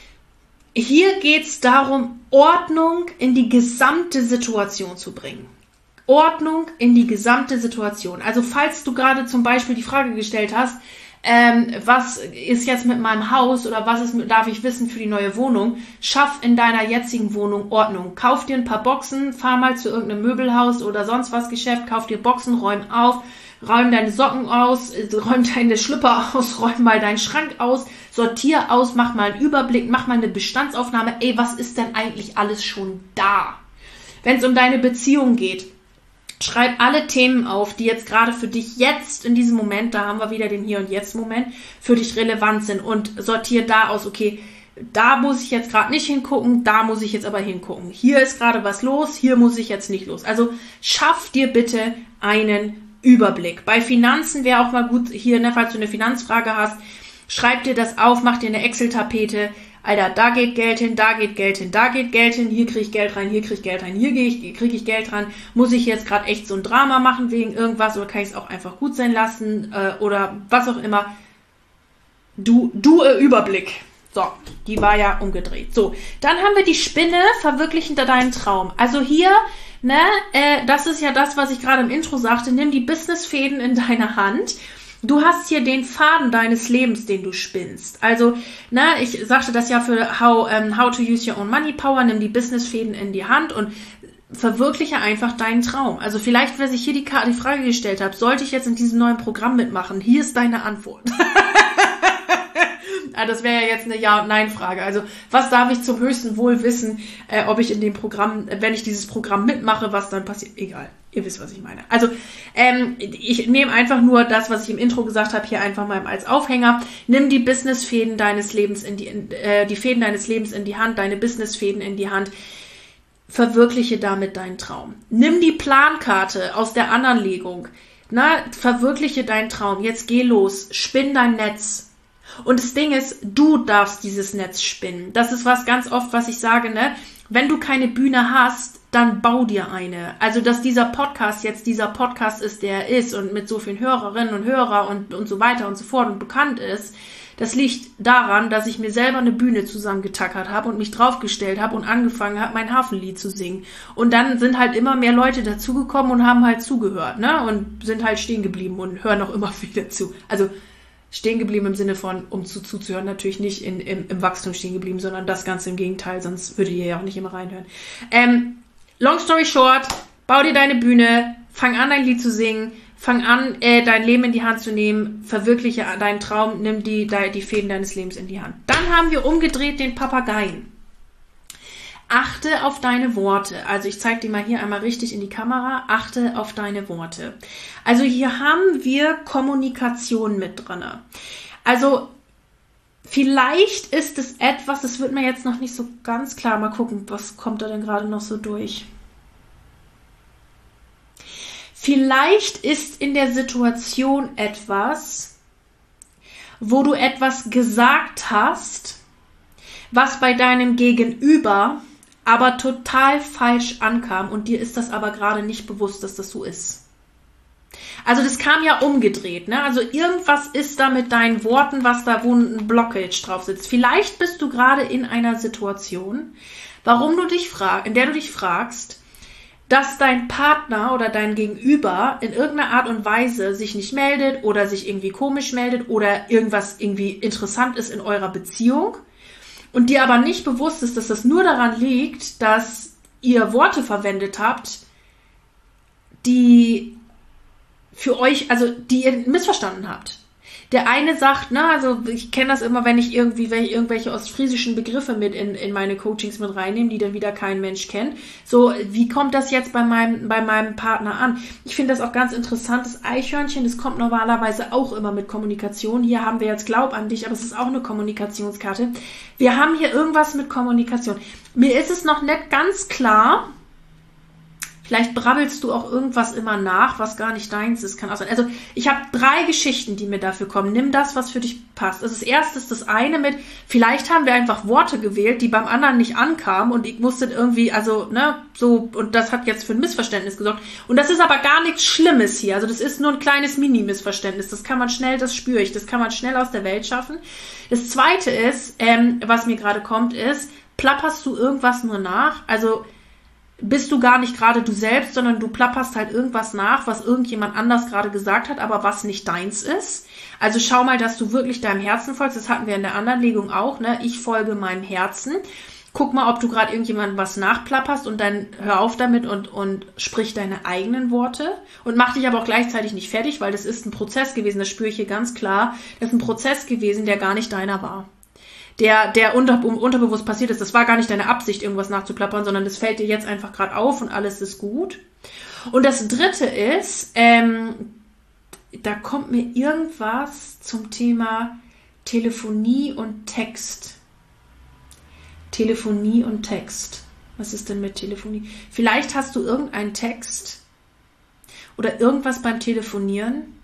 Speaker 1: hier geht es darum, Ordnung in die gesamte Situation zu bringen. Ordnung in die gesamte Situation. Also falls du gerade zum Beispiel die Frage gestellt hast, was ist jetzt mit meinem Haus oder darf ich wissen für die neue Wohnung, schaff in deiner jetzigen Wohnung Ordnung. Kauf dir ein paar Boxen, fahr mal zu irgendeinem Möbelhaus oder sonst was Geschäft, kauf dir Boxen, räum auf, räum deine Socken aus, räum deine Schlüpper aus, räum mal deinen Schrank aus, sortier aus, mach mal einen Überblick, mach mal eine Bestandsaufnahme. Ey, was ist denn eigentlich alles schon da? Wenn es um deine Beziehung geht, schreib alle Themen auf, die jetzt gerade für dich jetzt in diesem Moment, da haben wir wieder den Hier- und Jetzt-Moment, für dich relevant sind und sortier da aus, okay, da muss ich jetzt gerade nicht hingucken, da muss ich jetzt aber hingucken. Hier ist gerade was los, hier muss ich jetzt nicht los. Also schaff dir bitte einen Überblick. Bei Finanzen wäre auch mal gut, hier, ne, falls du eine Finanzfrage hast, schreib dir das auf, mach dir eine Excel-Tapete. Alter, da geht Geld hin, da geht Geld hin, da geht Geld hin, hier kriege ich Geld rein, hier kriege ich Geld rein, hier kriege ich Geld rein. Muss ich jetzt gerade echt so ein Drama machen wegen irgendwas oder kann ich es auch einfach gut sein lassen oder was auch immer. Du Überblick. So, die war ja umgedreht. So, dann haben wir die Spinne, verwirklichen deinen Traum. Also hier, ne, das ist ja das, was ich gerade im Intro sagte, nimm die Businessfäden in deine Hand. Du hast hier den Faden deines Lebens, den du spinnst. Also, ne, ich sagte das ja für how to use your own money power, nimm die Businessfäden in die Hand und verwirkliche einfach deinen Traum. Also vielleicht, wer sich hier die Frage gestellt hat, sollte ich jetzt in diesem neuen Programm mitmachen? Hier ist deine Antwort. Das wäre ja jetzt eine Ja- und Nein-Frage. Also, was darf ich zum höchsten Wohl wissen, ob ich in dem Programm, wenn ich dieses Programm mitmache, was dann passiert? Egal. Ihr wisst, was ich meine. Also, ich nehme einfach nur das, was ich im Intro gesagt habe, hier einfach mal als Aufhänger. Nimm die Businessfäden deines Lebens die Fäden deines Lebens in die Hand, deine Businessfäden in die Hand. Verwirkliche damit deinen Traum. Nimm die Plankarte aus der anderen Legung. Verwirkliche deinen Traum. Jetzt geh los. Spinn dein Netz. Und das Ding ist, du darfst dieses Netz spinnen. Das ist was ganz oft, was ich sage, ne? Wenn du keine Bühne hast, dann bau dir eine. Also, dass dieser Podcast jetzt dieser Podcast ist, der er ist und mit so vielen Hörerinnen und Hörern und so weiter und so fort und bekannt ist, das liegt daran, dass ich mir selber eine Bühne zusammengetackert habe und mich draufgestellt habe und angefangen habe, mein Hafenlied zu singen. Und dann sind halt immer mehr Leute dazugekommen und haben halt zugehört, ne? Und sind halt stehen geblieben und hören auch immer wieder zu. Also, stehen geblieben im Sinne von, um zuzuhören, natürlich nicht im Wachstum stehen geblieben, sondern das Ganze im Gegenteil, sonst würdet ihr ja auch nicht immer reinhören. Long story short, bau dir deine Bühne, fang an, dein Lied zu singen, fang an, dein Leben in die Hand zu nehmen, verwirkliche deinen Traum, nimm die Fäden deines Lebens in die Hand. Dann haben wir umgedreht den Papageien. Achte auf deine Worte. Also ich zeige dir mal hier einmal richtig in die Kamera. Achte auf deine Worte. Also hier haben wir Kommunikation mit drin. Also vielleicht ist es etwas, das wird mir jetzt noch nicht so ganz klar. Mal gucken, was kommt da denn gerade noch so durch. Vielleicht ist in der Situation etwas, wo du etwas gesagt hast, was bei deinem Gegenüber aber total falsch ankam und dir ist das aber gerade nicht bewusst, dass das so ist. Also das kam ja umgedreht, ne? Also irgendwas ist da mit deinen Worten, was da, wo ein Blockage drauf sitzt. Vielleicht bist du gerade in einer Situation, in der du dich fragst, dass dein Partner oder dein Gegenüber in irgendeiner Art und Weise sich nicht meldet oder sich irgendwie komisch meldet oder irgendwas irgendwie interessant ist in eurer Beziehung und dir aber nicht bewusst ist, dass das nur daran liegt, dass ihr Worte verwendet habt, die für euch, also die ihr missverstanden habt. Der eine sagt, also ich kenne das immer, wenn ich irgendwelche ostfriesischen Begriffe mit in meine Coachings mit reinnehme, die dann wieder kein Mensch kennt. So, wie kommt das jetzt bei meinem Partner an? Ich finde das auch ganz interessant, das Eichhörnchen, das kommt normalerweise auch immer mit Kommunikation. Hier haben wir jetzt Glaub an dich, aber es ist auch eine Kommunikationskarte. Wir haben hier irgendwas mit Kommunikation. Mir ist es noch nicht ganz klar. Vielleicht brabbelst du auch irgendwas immer nach, was gar nicht deins ist. Kann auch sein. Also ich habe 3 Geschichten, die mir dafür kommen. Nimm das, was für dich passt. Also das erste ist das eine mit, vielleicht haben wir einfach Worte gewählt, die beim anderen nicht ankamen und ich musste irgendwie, und das hat jetzt für ein Missverständnis gesorgt. Und das ist aber gar nichts Schlimmes hier. Also das ist nur ein kleines Mini-Missverständnis. Das kann man schnell, das spüre ich, das kann man schnell aus der Welt schaffen. Das zweite ist, was mir gerade kommt, ist, plapperst du irgendwas nur nach? Also bist du gar nicht gerade du selbst, sondern du plapperst halt irgendwas nach, was irgendjemand anders gerade gesagt hat, aber was nicht deins ist. Also schau mal, dass du wirklich deinem Herzen folgst. Das hatten wir in der anderen Legung auch, ne? Ich folge meinem Herzen. Guck mal, ob du gerade irgendjemandem was nachplapperst und dann hör auf damit und sprich deine eigenen Worte und mach dich aber auch gleichzeitig nicht fertig, weil das ist ein Prozess gewesen, das spüre ich hier ganz klar. Das ist ein Prozess gewesen, der gar nicht deiner war. Der unterbewusst passiert ist. Das war gar nicht deine Absicht, irgendwas nachzuplappern, sondern das fällt dir jetzt einfach gerade auf und alles ist gut. Und das dritte ist, da kommt mir irgendwas zum Thema Telefonie und Text. Telefonie und Text. Was ist denn mit Telefonie? Vielleicht hast du irgendeinen Text oder irgendwas beim Telefonieren.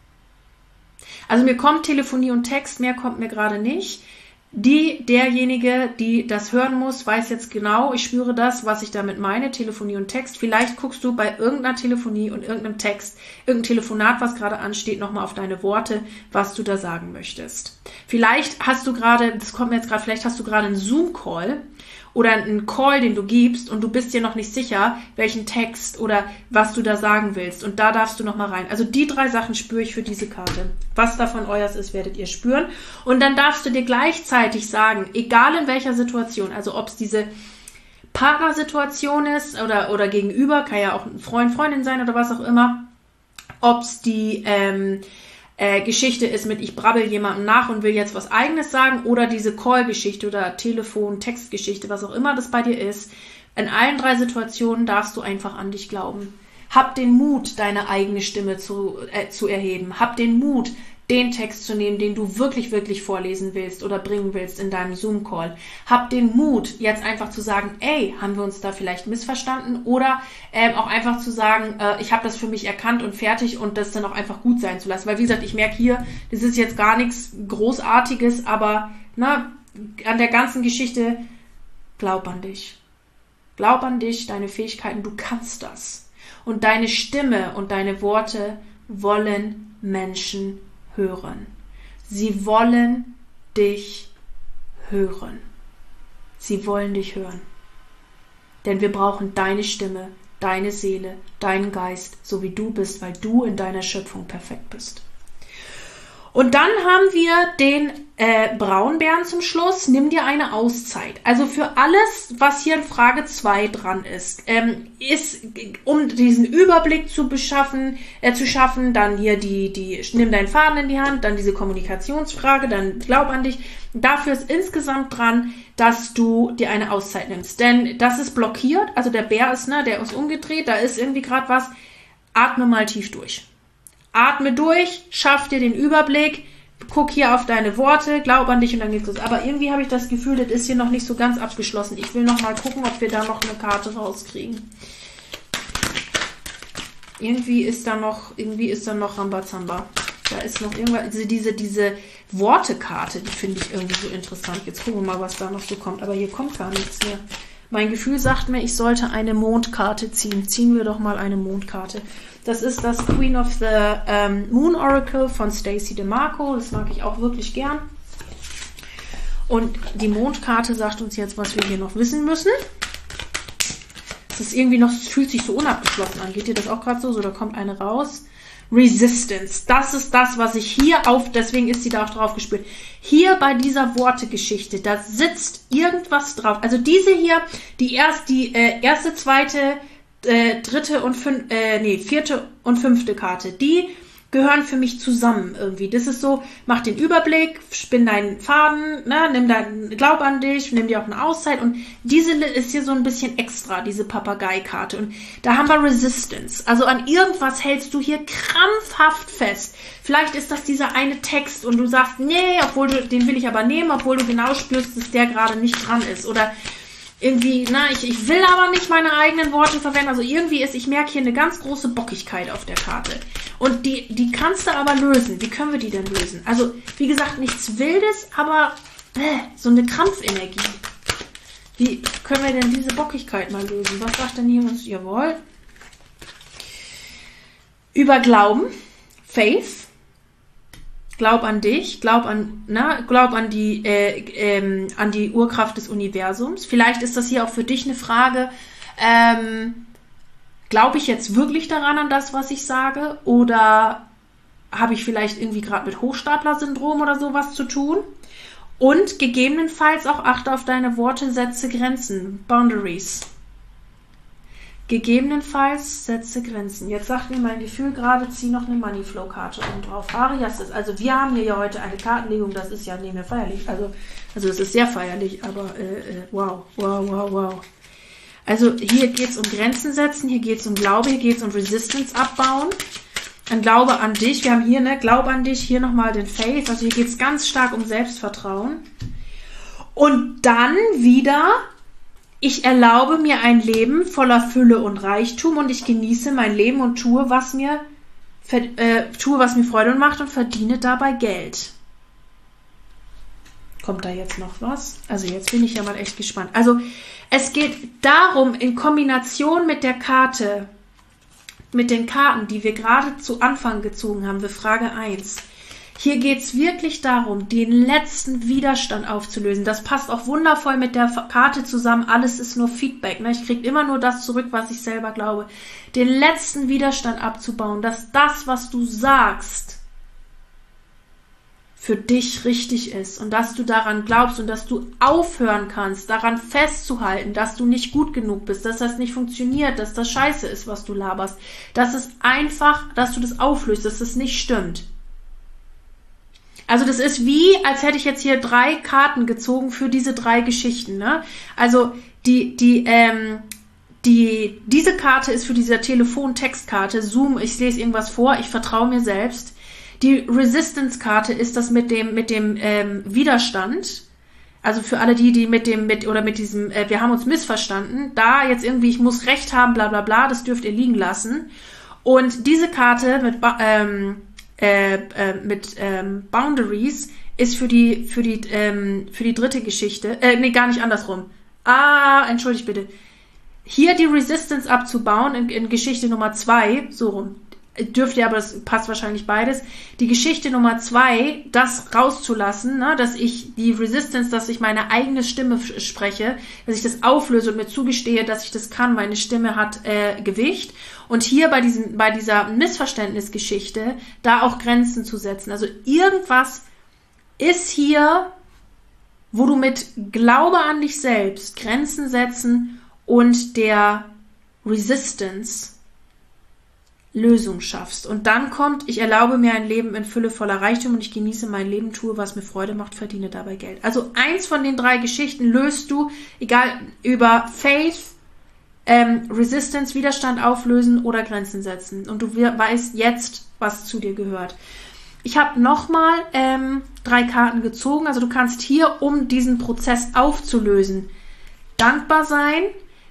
Speaker 1: Also mir kommt Telefonie und Text, mehr kommt mir gerade nicht. Derjenige, die das hören muss, weiß jetzt genau, ich spüre das, was ich damit meine, Telefonie und Text. Vielleicht guckst du bei irgendeiner Telefonie und irgendeinem Text, irgendein Telefonat, was gerade ansteht, nochmal auf deine Worte, was du da sagen möchtest. Vielleicht hast du gerade, vielleicht hast du gerade einen Zoom-Call oder einen Call, den du gibst und du bist dir noch nicht sicher, welchen Text oder was du da sagen willst. Und da darfst du nochmal rein. Also die 3 Sachen spüre ich für diese Karte. Was davon euers ist, werdet ihr spüren. Und dann darfst du dir gleichzeitig sagen, egal in welcher Situation, also ob es diese Partnersituation ist oder gegenüber, kann ja auch ein Freund, Freundin sein oder was auch immer, ob es die Geschichte ist mit, ich brabbel jemandem nach und will jetzt was Eigenes sagen oder diese Call-Geschichte oder Telefon-Textgeschichte, was auch immer das bei dir ist. In allen 3 Situationen darfst du einfach an dich glauben. Hab den Mut, deine eigene Stimme zu erheben. Hab den Mut, den Text zu nehmen, den du wirklich, wirklich vorlesen willst oder bringen willst in deinem Zoom-Call. Hab den Mut, jetzt einfach zu sagen, haben wir uns da vielleicht missverstanden? Oder auch einfach zu sagen, ich habe das für mich erkannt und fertig und das dann auch einfach gut sein zu lassen. Weil wie gesagt, ich merke hier, das ist jetzt gar nichts Großartiges, aber an der ganzen Geschichte, glaub an dich. Glaub an dich, deine Fähigkeiten, du kannst das. Und deine Stimme und deine Worte wollen Menschen hören. Sie wollen dich hören. Sie wollen dich hören. Denn wir brauchen deine Stimme, deine Seele, deinen Geist, so wie du bist, weil du in deiner Schöpfung perfekt bist. Und dann haben wir den Braunbären zum Schluss. Nimm dir eine Auszeit. Also für alles, was hier in Frage 2 dran ist, um diesen Überblick zu schaffen, dann hier nimm deinen Faden in die Hand, dann diese Kommunikationsfrage, dann glaub an dich. Dafür ist insgesamt dran, dass du dir eine Auszeit nimmst. Denn das ist blockiert, also der Bär ist, der ist umgedreht, da ist irgendwie gerade was. Atme mal tief durch. Atme durch, schaff dir den Überblick, guck hier auf deine Worte, glaub an dich und dann geht's los. Aber irgendwie habe ich das Gefühl, das ist hier noch nicht so ganz abgeschlossen. Ich will noch mal gucken, ob wir da noch eine Karte rauskriegen. Irgendwie ist da noch Rambazamba. Da ist noch irgendwas, also diese Wortekarte, die finde ich irgendwie so interessant. Jetzt gucken wir mal, was da noch so kommt. Aber hier kommt gar nichts mehr. Mein Gefühl sagt mir, ich sollte eine Mondkarte ziehen. Ziehen wir doch mal eine Mondkarte. Das ist das Queen of the Moon Oracle von Stacey DeMarco. Das mag ich auch wirklich gern. Und die Mondkarte sagt uns jetzt, was wir hier noch wissen müssen. Es ist irgendwie noch, es fühlt sich so unabgeschlossen an. Geht dir das auch gerade so? So, da kommt eine raus. Resistance. Das ist das, was ich hier deswegen ist sie da auch drauf gespielt. Hier bei dieser Wortegeschichte, da sitzt irgendwas drauf. Also diese hier, die erste, zweite, dritte und vierte und fünfte Karte, die gehören für mich zusammen irgendwie. Das ist so, mach den Überblick, spinn deinen Faden, ne, glaub an dich, nimm dir auch eine Auszeit. Und diese ist hier so ein bisschen extra, diese Papagei-Karte. Und da haben wir Resistance. Also an irgendwas hältst du hier krampfhaft fest. Vielleicht ist das dieser eine Text und du sagst, nee, den will ich aber nehmen, obwohl du genau spürst, dass der gerade nicht dran ist. Oder irgendwie, ich will aber nicht meine eigenen Worte verwenden. Also irgendwie ich merke hier eine ganz große Bockigkeit auf der Karte. Und die kannst du aber lösen. Wie können wir die denn lösen? Also, wie gesagt, nichts Wildes, aber so eine Krampfenergie. Wie können wir denn diese Bockigkeit mal lösen? Was sagt denn hier uns? Jawohl. Über Glauben, Faith. Glaub an dich, glaub an die Urkraft des Universums. Vielleicht ist das hier auch für dich eine Frage, glaube ich jetzt wirklich daran an das, was ich sage? Oder habe ich vielleicht irgendwie gerade mit Hochstapler-Syndrom oder sowas zu tun? Und gegebenenfalls auch achte auf deine Worte, setze Grenzen, Boundaries. Gegebenenfalls setze Grenzen. Jetzt sagt mir mein Gefühl gerade, zieh noch eine Moneyflow-Karte oben drauf. Arias, also wir haben hier ja heute eine Kartenlegung, das ist ja nicht mehr feierlich. Also es ist sehr feierlich, aber wow. Also hier geht es um Grenzen setzen, hier geht es um Glaube, hier geht es um Resistance abbauen. Ein Glaube an dich. Wir haben hier, Glaube an dich, hier nochmal den Faith. Also hier geht es ganz stark um Selbstvertrauen. Und dann wieder, ich erlaube mir ein Leben voller Fülle und Reichtum und ich genieße mein Leben und tue, was mir Freude macht und verdiene dabei Geld. Kommt da jetzt noch was? Also jetzt bin ich ja mal echt gespannt. Also es geht darum, in Kombination mit der Karte, mit den Karten, die wir gerade zu Anfang gezogen haben, für Frage 1. Hier geht es wirklich darum, den letzten Widerstand aufzulösen. Das passt auch wundervoll mit der Karte zusammen. Alles ist nur Feedback. Ich kriege immer nur das zurück, was ich selber glaube. Den letzten Widerstand abzubauen, dass das, was du sagst, für dich richtig ist und dass du daran glaubst und dass du aufhören kannst, daran festzuhalten, dass du nicht gut genug bist, dass das nicht funktioniert, dass das scheiße ist, was du laberst. Das ist einfach, dass du das auflöst, dass das nicht stimmt. Also das ist wie, als hätte ich jetzt hier 3 Karten gezogen für diese 3 Geschichten. Ne? Also diese Karte ist für diese Telefon-Textkarte, Zoom, ich lese irgendwas vor, ich vertraue mir selbst. Die Resistance-Karte ist das mit dem Widerstand. Also für alle die mit diesem, wir haben uns missverstanden, da jetzt irgendwie, ich muss Recht haben, bla bla bla, das dürft ihr liegen lassen. Und diese Karte mit Boundaries ist für die dritte Geschichte, gar nicht andersrum. Entschuldigt bitte. Hier die Resistance abzubauen in Geschichte Nummer 2, so rum. Dürft ihr, aber das passt wahrscheinlich beides. Die Geschichte Nummer 2, das rauszulassen, ne, dass ich die Resistance, dass ich meine eigene Stimme spreche, dass ich das auflöse und mir zugestehe, dass ich das kann. Meine Stimme hat Gewicht. Und hier bei dieser Missverständnisgeschichte, da auch Grenzen zu setzen. Also irgendwas ist hier, wo du mit Glaube an dich selbst Grenzen setzen und der Resistance Lösung schaffst. Und dann kommt, ich erlaube mir ein Leben in Fülle voller Reichtum und ich genieße mein Leben, tue, was mir Freude macht, verdiene dabei Geld. Also eins von den 3 Geschichten löst du, egal über Faith, Resistance, Widerstand auflösen oder Grenzen setzen. Und du weißt jetzt, was zu dir gehört. Ich habe nochmal 3 Karten gezogen. Also du kannst hier, um diesen Prozess aufzulösen, dankbar sein,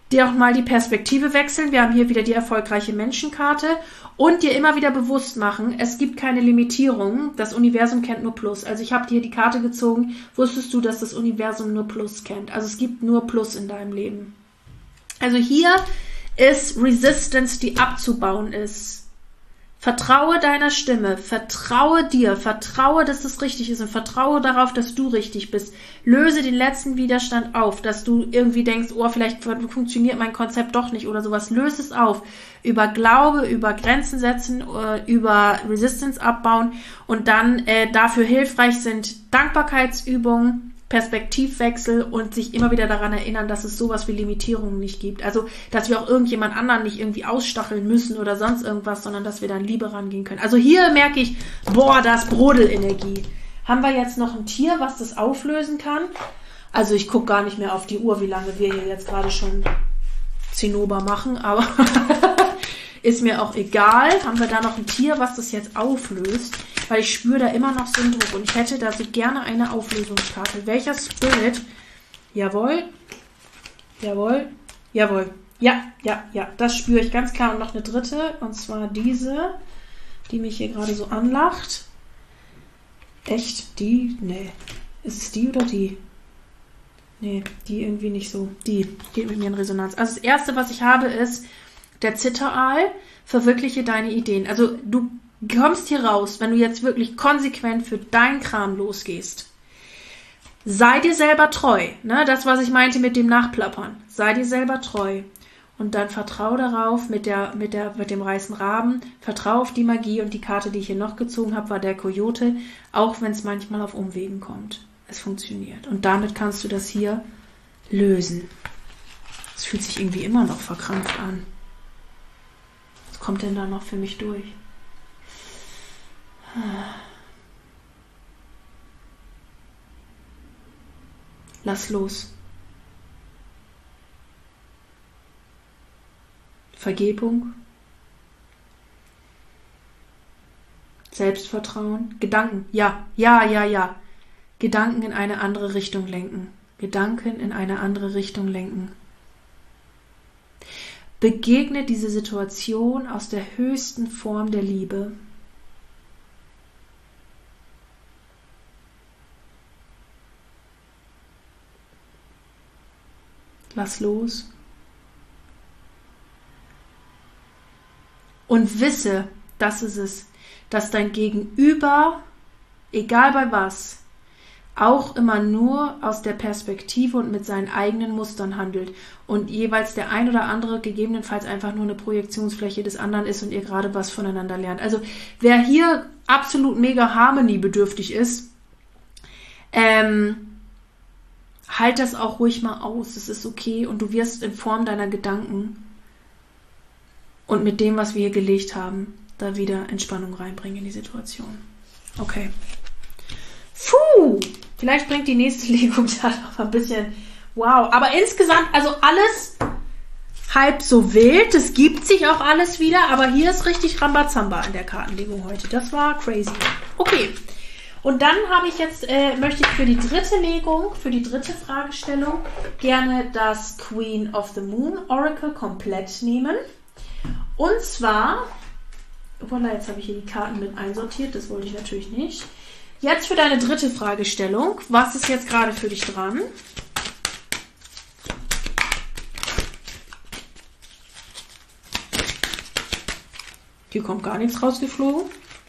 Speaker 1: dir auch mal die Perspektive wechseln. Wir haben hier wieder die erfolgreiche Menschenkarte und dir immer wieder bewusst machen, es gibt keine Limitierung. Das Universum kennt nur Plus. Also ich habe dir die Karte gezogen. Wusstest du, dass das Universum nur Plus kennt? Also es gibt nur Plus in deinem Leben. Also hier ist Resistance, die abzubauen ist. Vertraue deiner Stimme, vertraue dir, vertraue, dass es richtig ist und vertraue darauf, dass du richtig bist. Löse den letzten Widerstand auf, dass du irgendwie denkst, oh, vielleicht funktioniert mein Konzept doch nicht oder sowas. Löse es auf. Über Glaube, über Grenzen setzen, über Resistance abbauen und dann dafür hilfreich sind Dankbarkeitsübungen, Perspektivwechsel und sich immer wieder daran erinnern, dass es sowas wie Limitierungen nicht gibt. Also, dass wir auch irgendjemand anderen nicht irgendwie ausstacheln müssen oder sonst irgendwas, sondern dass wir dann Liebe rangehen können. Also hier merke ich, boah, das Brodelenergie. Haben wir jetzt noch ein Tier, was das auflösen kann? Also ich gucke gar nicht mehr auf die Uhr, wie lange wir hier jetzt gerade schon Zinnober machen, aber ist mir auch egal. Haben wir da noch ein Tier, was das jetzt auflöst? Weil ich spüre da immer noch so einen Druck und ich hätte da so gerne eine Auflösungskarte. Welcher Spirit? Jawohl. Jawohl. Jawohl. Ja, ja, ja. Das spüre ich ganz klar. Und noch eine dritte. Und zwar diese, die mich hier gerade so anlacht. Echt? Die? Nee. Ist es die oder die? Nee, die irgendwie nicht so. Die geht mit mir in Resonanz. Also das Erste, was ich habe, ist der Zitteraal. Verwirkliche deine Ideen. Also du kommst hier raus, wenn du jetzt wirklich konsequent für deinen Kram losgehst. Sei dir selber treu. Ne? Das, was ich meinte mit dem Nachplappern. Sei dir selber treu. Und dann vertraue darauf mit dem weißen Raben. Vertraue auf die Magie. Und die Karte, die ich hier noch gezogen habe, war der Kojote. Auch wenn es manchmal auf Umwegen kommt. Es funktioniert. Und damit kannst du das hier lösen. Es fühlt sich irgendwie immer noch verkrampft an. Was kommt denn da noch für mich durch? Lass los. Vergebung. Selbstvertrauen. Gedanken. Ja, ja, ja, ja. Gedanken in eine andere Richtung lenken. Gedanken in eine andere Richtung lenken. Begegne diese Situation aus der höchsten Form der Liebe. Lass los. Und wisse, das ist es, dass dein Gegenüber, egal bei was, auch immer nur aus der Perspektive und mit seinen eigenen Mustern handelt und jeweils der ein oder andere gegebenenfalls einfach nur eine Projektionsfläche des anderen ist und ihr gerade was voneinander lernt. Also wer hier absolut mega harmoniebedürftig ist, halt das auch ruhig mal aus, es ist okay und du wirst in Form deiner Gedanken und mit dem, was wir hier gelegt haben, da wieder Entspannung reinbringen in die Situation. Okay. Puh, vielleicht bringt die nächste Legung da noch ein bisschen, wow, aber insgesamt, also alles halb so wild, es gibt sich auch alles wieder, aber hier ist richtig Rambazamba in der Kartenlegung heute, das war crazy. Okay. Und dann habe ich jetzt, möchte ich für die dritte Legung, für die dritte Fragestellung gerne das Queen of the Moon Oracle komplett nehmen. Und zwar, voilà, jetzt habe ich hier die Karten mit einsortiert, das wollte ich natürlich nicht. Jetzt für deine dritte Fragestellung, was ist jetzt gerade für dich dran? Hier kommt gar nichts rausgeflogen.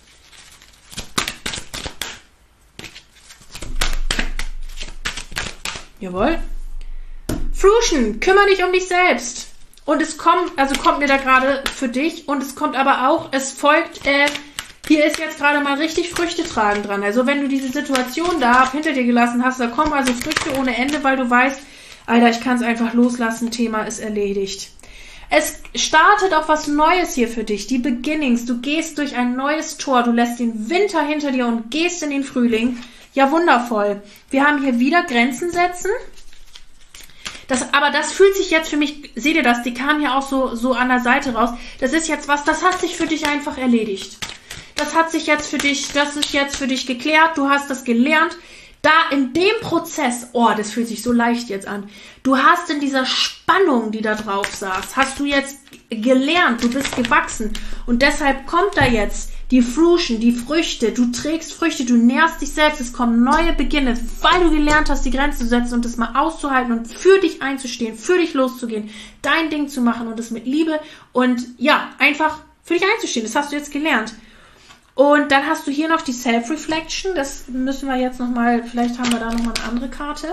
Speaker 1: Jawohl. Fruition, kümmere dich um dich selbst. Und es kommt, also kommt mir da gerade für dich und es kommt aber auch, es folgt, hier ist jetzt gerade mal richtig Früchte tragen dran. Also wenn du diese Situation da hinter dir gelassen hast, da kommen also Früchte ohne Ende, weil du weißt, Alter, ich kann es einfach loslassen, Thema ist erledigt. Es startet auch was Neues hier für dich, die Beginnings. Du gehst durch ein neues Tor, du lässt den Winter hinter dir und gehst in den Frühling. Ja, wundervoll. Wir haben hier wieder Grenzen setzen. Aber das fühlt sich jetzt für mich, seht ihr das, die kamen ja auch so an der Seite raus. Das ist jetzt was, das hat sich für dich einfach erledigt. Das hat sich jetzt für dich, das ist jetzt für dich geklärt, du hast das gelernt. Da in dem Prozess, oh, das fühlt sich so leicht jetzt an. Du hast in dieser Spannung, die da drauf saß, hast du jetzt gelernt, du bist gewachsen. Und deshalb kommt da jetzt die Fruition, die Früchte. Du trägst Früchte, du nährst dich selbst. Es kommen neue Beginne, weil du gelernt hast, die Grenzen zu setzen und das mal auszuhalten und für dich einzustehen, für dich loszugehen, dein Ding zu machen und das mit Liebe und ja, einfach für dich einzustehen. Das hast du jetzt gelernt. Und dann hast du hier noch die Self-Reflection. Das müssen wir jetzt nochmal, vielleicht haben wir da nochmal eine andere Karte.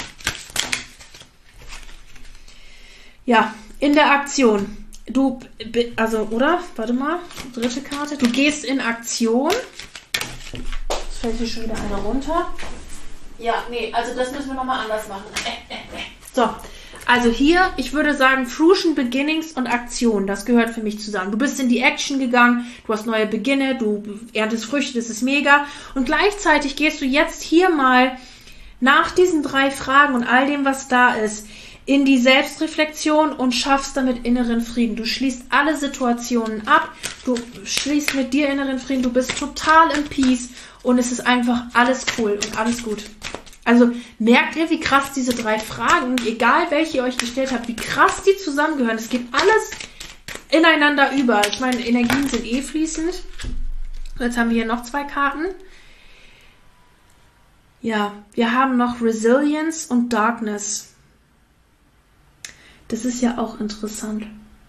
Speaker 1: Ja, in der Aktion. Du, also, oder? Warte mal, dritte Karte. Du gehst in Aktion. Jetzt fällt hier schon wieder einer runter. Ja, nee, also das müssen wir nochmal anders machen. So, also hier, ich würde sagen, Fruition, Beginnings und Aktion, das gehört für mich zusammen. Du bist in die Action gegangen, du hast neue Beginne, du erntest Früchte, das ist mega. Und gleichzeitig gehst du jetzt hier mal nach diesen 3 Fragen und all dem, was da ist, in die Selbstreflexion und schaffst damit inneren Frieden. Du schließt alle Situationen ab, du schließt mit dir inneren Frieden, du bist total im Peace und es ist einfach alles cool und alles gut. Also merkt ihr, wie krass diese 3 Fragen, egal welche ihr euch gestellt habt, wie krass die zusammengehören. Es geht alles ineinander über. Ich meine, Energien sind eh fließend. Jetzt haben wir hier noch 2 Karten. Ja, wir haben noch Resilience und Darkness. Das ist ja auch interessant.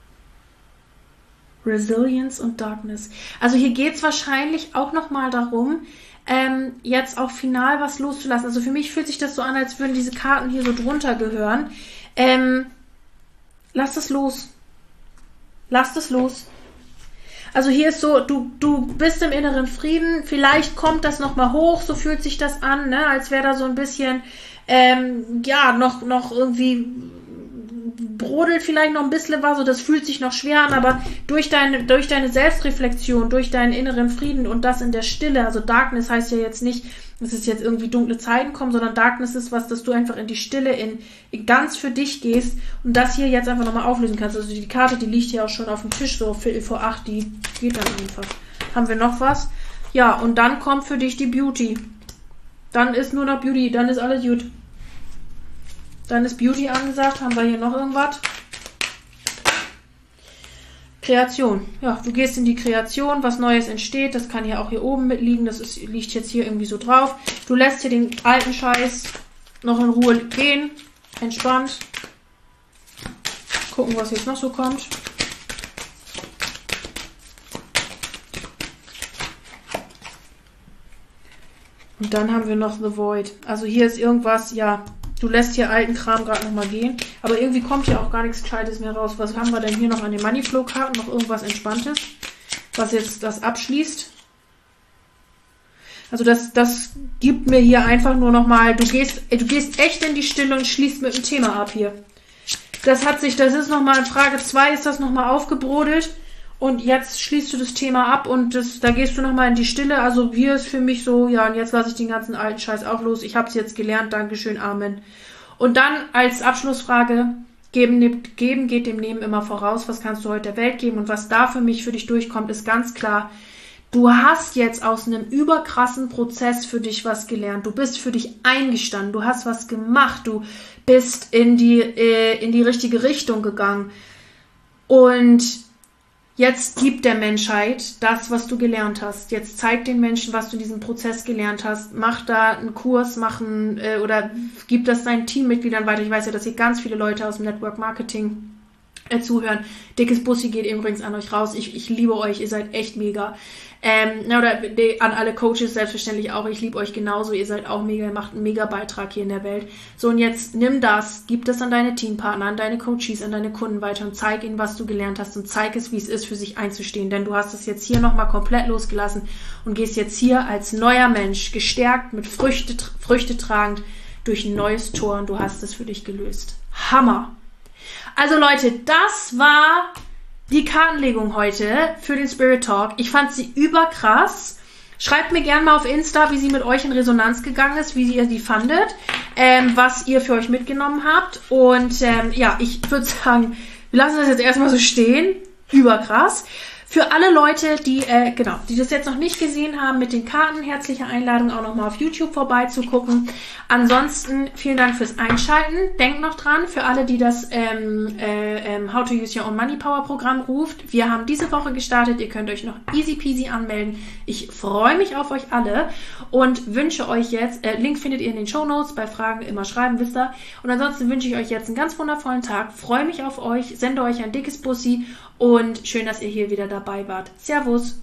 Speaker 1: Resilience und Darkness. Also hier geht es wahrscheinlich auch nochmal darum, jetzt auch final was loszulassen. Also für mich fühlt sich das so an, als würden diese Karten hier so drunter gehören. Lass das los. Lass das los. Also hier ist so, du bist im inneren Frieden, vielleicht kommt das nochmal hoch, so fühlt sich das an, ne? Als wäre da so ein bisschen, ja, noch irgendwie brodelt vielleicht noch ein bisschen was, so das fühlt sich noch schwer an, aber durch deine Selbstreflexion, durch deinen inneren Frieden und das in der Stille, also Darkness heißt ja jetzt nicht, dass es jetzt irgendwie dunkle Zeiten kommen, sondern Darkness ist was, dass du einfach in die Stille, in ganz für dich gehst und das hier jetzt einfach nochmal auflösen kannst. Also die Karte, die liegt hier auch schon auf dem Tisch, so 7:45, die geht dann einfach. Haben wir noch was? Ja, und dann kommt für dich die Beauty. Dann ist nur noch Beauty, dann ist alles gut. Dann ist Beauty angesagt. Haben wir hier noch irgendwas? Kreation. Ja, du gehst in die Kreation, was Neues entsteht. Das kann ja auch hier oben mitliegen. Liegt jetzt hier irgendwie so drauf. Du lässt hier den alten Scheiß noch in Ruhe gehen. Entspannt. Gucken, was jetzt noch so kommt. Und dann haben wir noch The Void. Also hier ist irgendwas, ja, du lässt hier alten Kram gerade nochmal gehen. Aber irgendwie kommt hier auch gar nichts Gescheites mehr raus. Was haben wir denn hier noch an den Moneyflow-Karten? Noch irgendwas Entspanntes, was jetzt das abschließt? Also das gibt mir hier einfach nur nochmal, du gehst echt in die Stille und schließt mit dem Thema ab hier. Das ist nochmal in Frage 2, ist das nochmal aufgebrodelt. Und jetzt schließt du das Thema ab und da gehst du nochmal in die Stille. Also hier ist für mich so, ja, und jetzt lasse ich den ganzen alten Scheiß auch los. Ich habe es jetzt gelernt, Dankeschön, Amen. Und dann als Abschlussfrage, geben geht dem Nehmen immer voraus. Was kannst du heute der Welt geben? Und was da für dich durchkommt, ist ganz klar, du hast jetzt aus einem überkrassen Prozess für dich was gelernt. Du bist für dich eingestanden, du hast was gemacht, du bist in die richtige Richtung gegangen. Und jetzt gib der Menschheit das, was du gelernt hast. Jetzt zeig den Menschen, was du in diesem Prozess gelernt hast. Mach da einen Kurs, oder gib das deinen Teammitgliedern weiter. Ich weiß ja, dass hier ganz viele Leute aus dem Network Marketing zuhören. Dickes Bussi geht übrigens an euch raus. Ich liebe euch, ihr seid echt mega. Oder an alle Coaches selbstverständlich auch. Ich liebe euch genauso. Ihr seid auch mega, ihr macht einen mega Beitrag hier in der Welt. So, und jetzt nimm das, gib das an deine Teampartner, an deine Coaches, an deine Kunden weiter und zeig ihnen, was du gelernt hast und zeig es, wie es ist, für sich einzustehen. Denn du hast es jetzt hier nochmal komplett losgelassen und gehst jetzt hier als neuer Mensch, gestärkt, mit Früchte tragend, durch ein neues Tor und du hast es für dich gelöst. Hammer! Also Leute, das war die Kartenlegung heute für den Spirit Talk. Ich fand sie überkrass. Schreibt mir gerne mal auf Insta, wie sie mit euch in Resonanz gegangen ist, wie ihr sie fandet, was ihr für euch mitgenommen habt. Und ja, ich würde sagen, wir lassen das jetzt erstmal so stehen. Überkrass. Für alle Leute, die das jetzt noch nicht gesehen haben mit den Karten, herzliche Einladung auch nochmal auf YouTube vorbeizugucken. Ansonsten vielen Dank fürs Einschalten. Denkt noch dran, für alle, die das How to Use Your Own Money Power Programm ruft. Wir haben diese Woche gestartet. Ihr könnt euch noch easy peasy anmelden. Ich freue mich auf euch alle und wünsche euch jetzt, Link findet ihr in den Shownotes, bei Fragen immer schreiben, wisst ihr. Und ansonsten wünsche ich euch jetzt einen ganz wundervollen Tag. Freue mich auf euch, sende euch ein dickes Bussi und schön, dass ihr hier wieder dabei wart. Servus.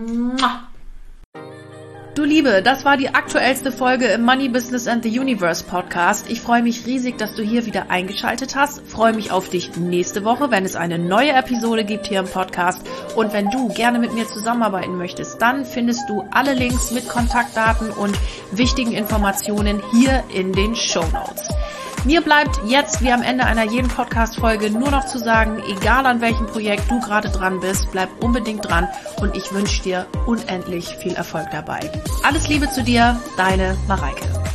Speaker 1: Du Liebe, das war die aktuellste Folge im Money Business and the Universe Podcast. Ich freue mich riesig, dass du hier wieder eingeschaltet hast. Freue mich auf dich nächste Woche, wenn es eine neue Episode gibt hier im Podcast. Und wenn du gerne mit mir zusammenarbeiten möchtest, dann findest du alle Links mit Kontaktdaten und wichtigen Informationen hier in den Shownotes. Mir bleibt jetzt, wie am Ende einer jeden Podcast-Folge, nur noch zu sagen, egal an welchem Projekt du gerade dran bist, bleib unbedingt dran und ich wünsche dir unendlich viel Erfolg dabei. Alles Liebe zu dir, deine Mareike.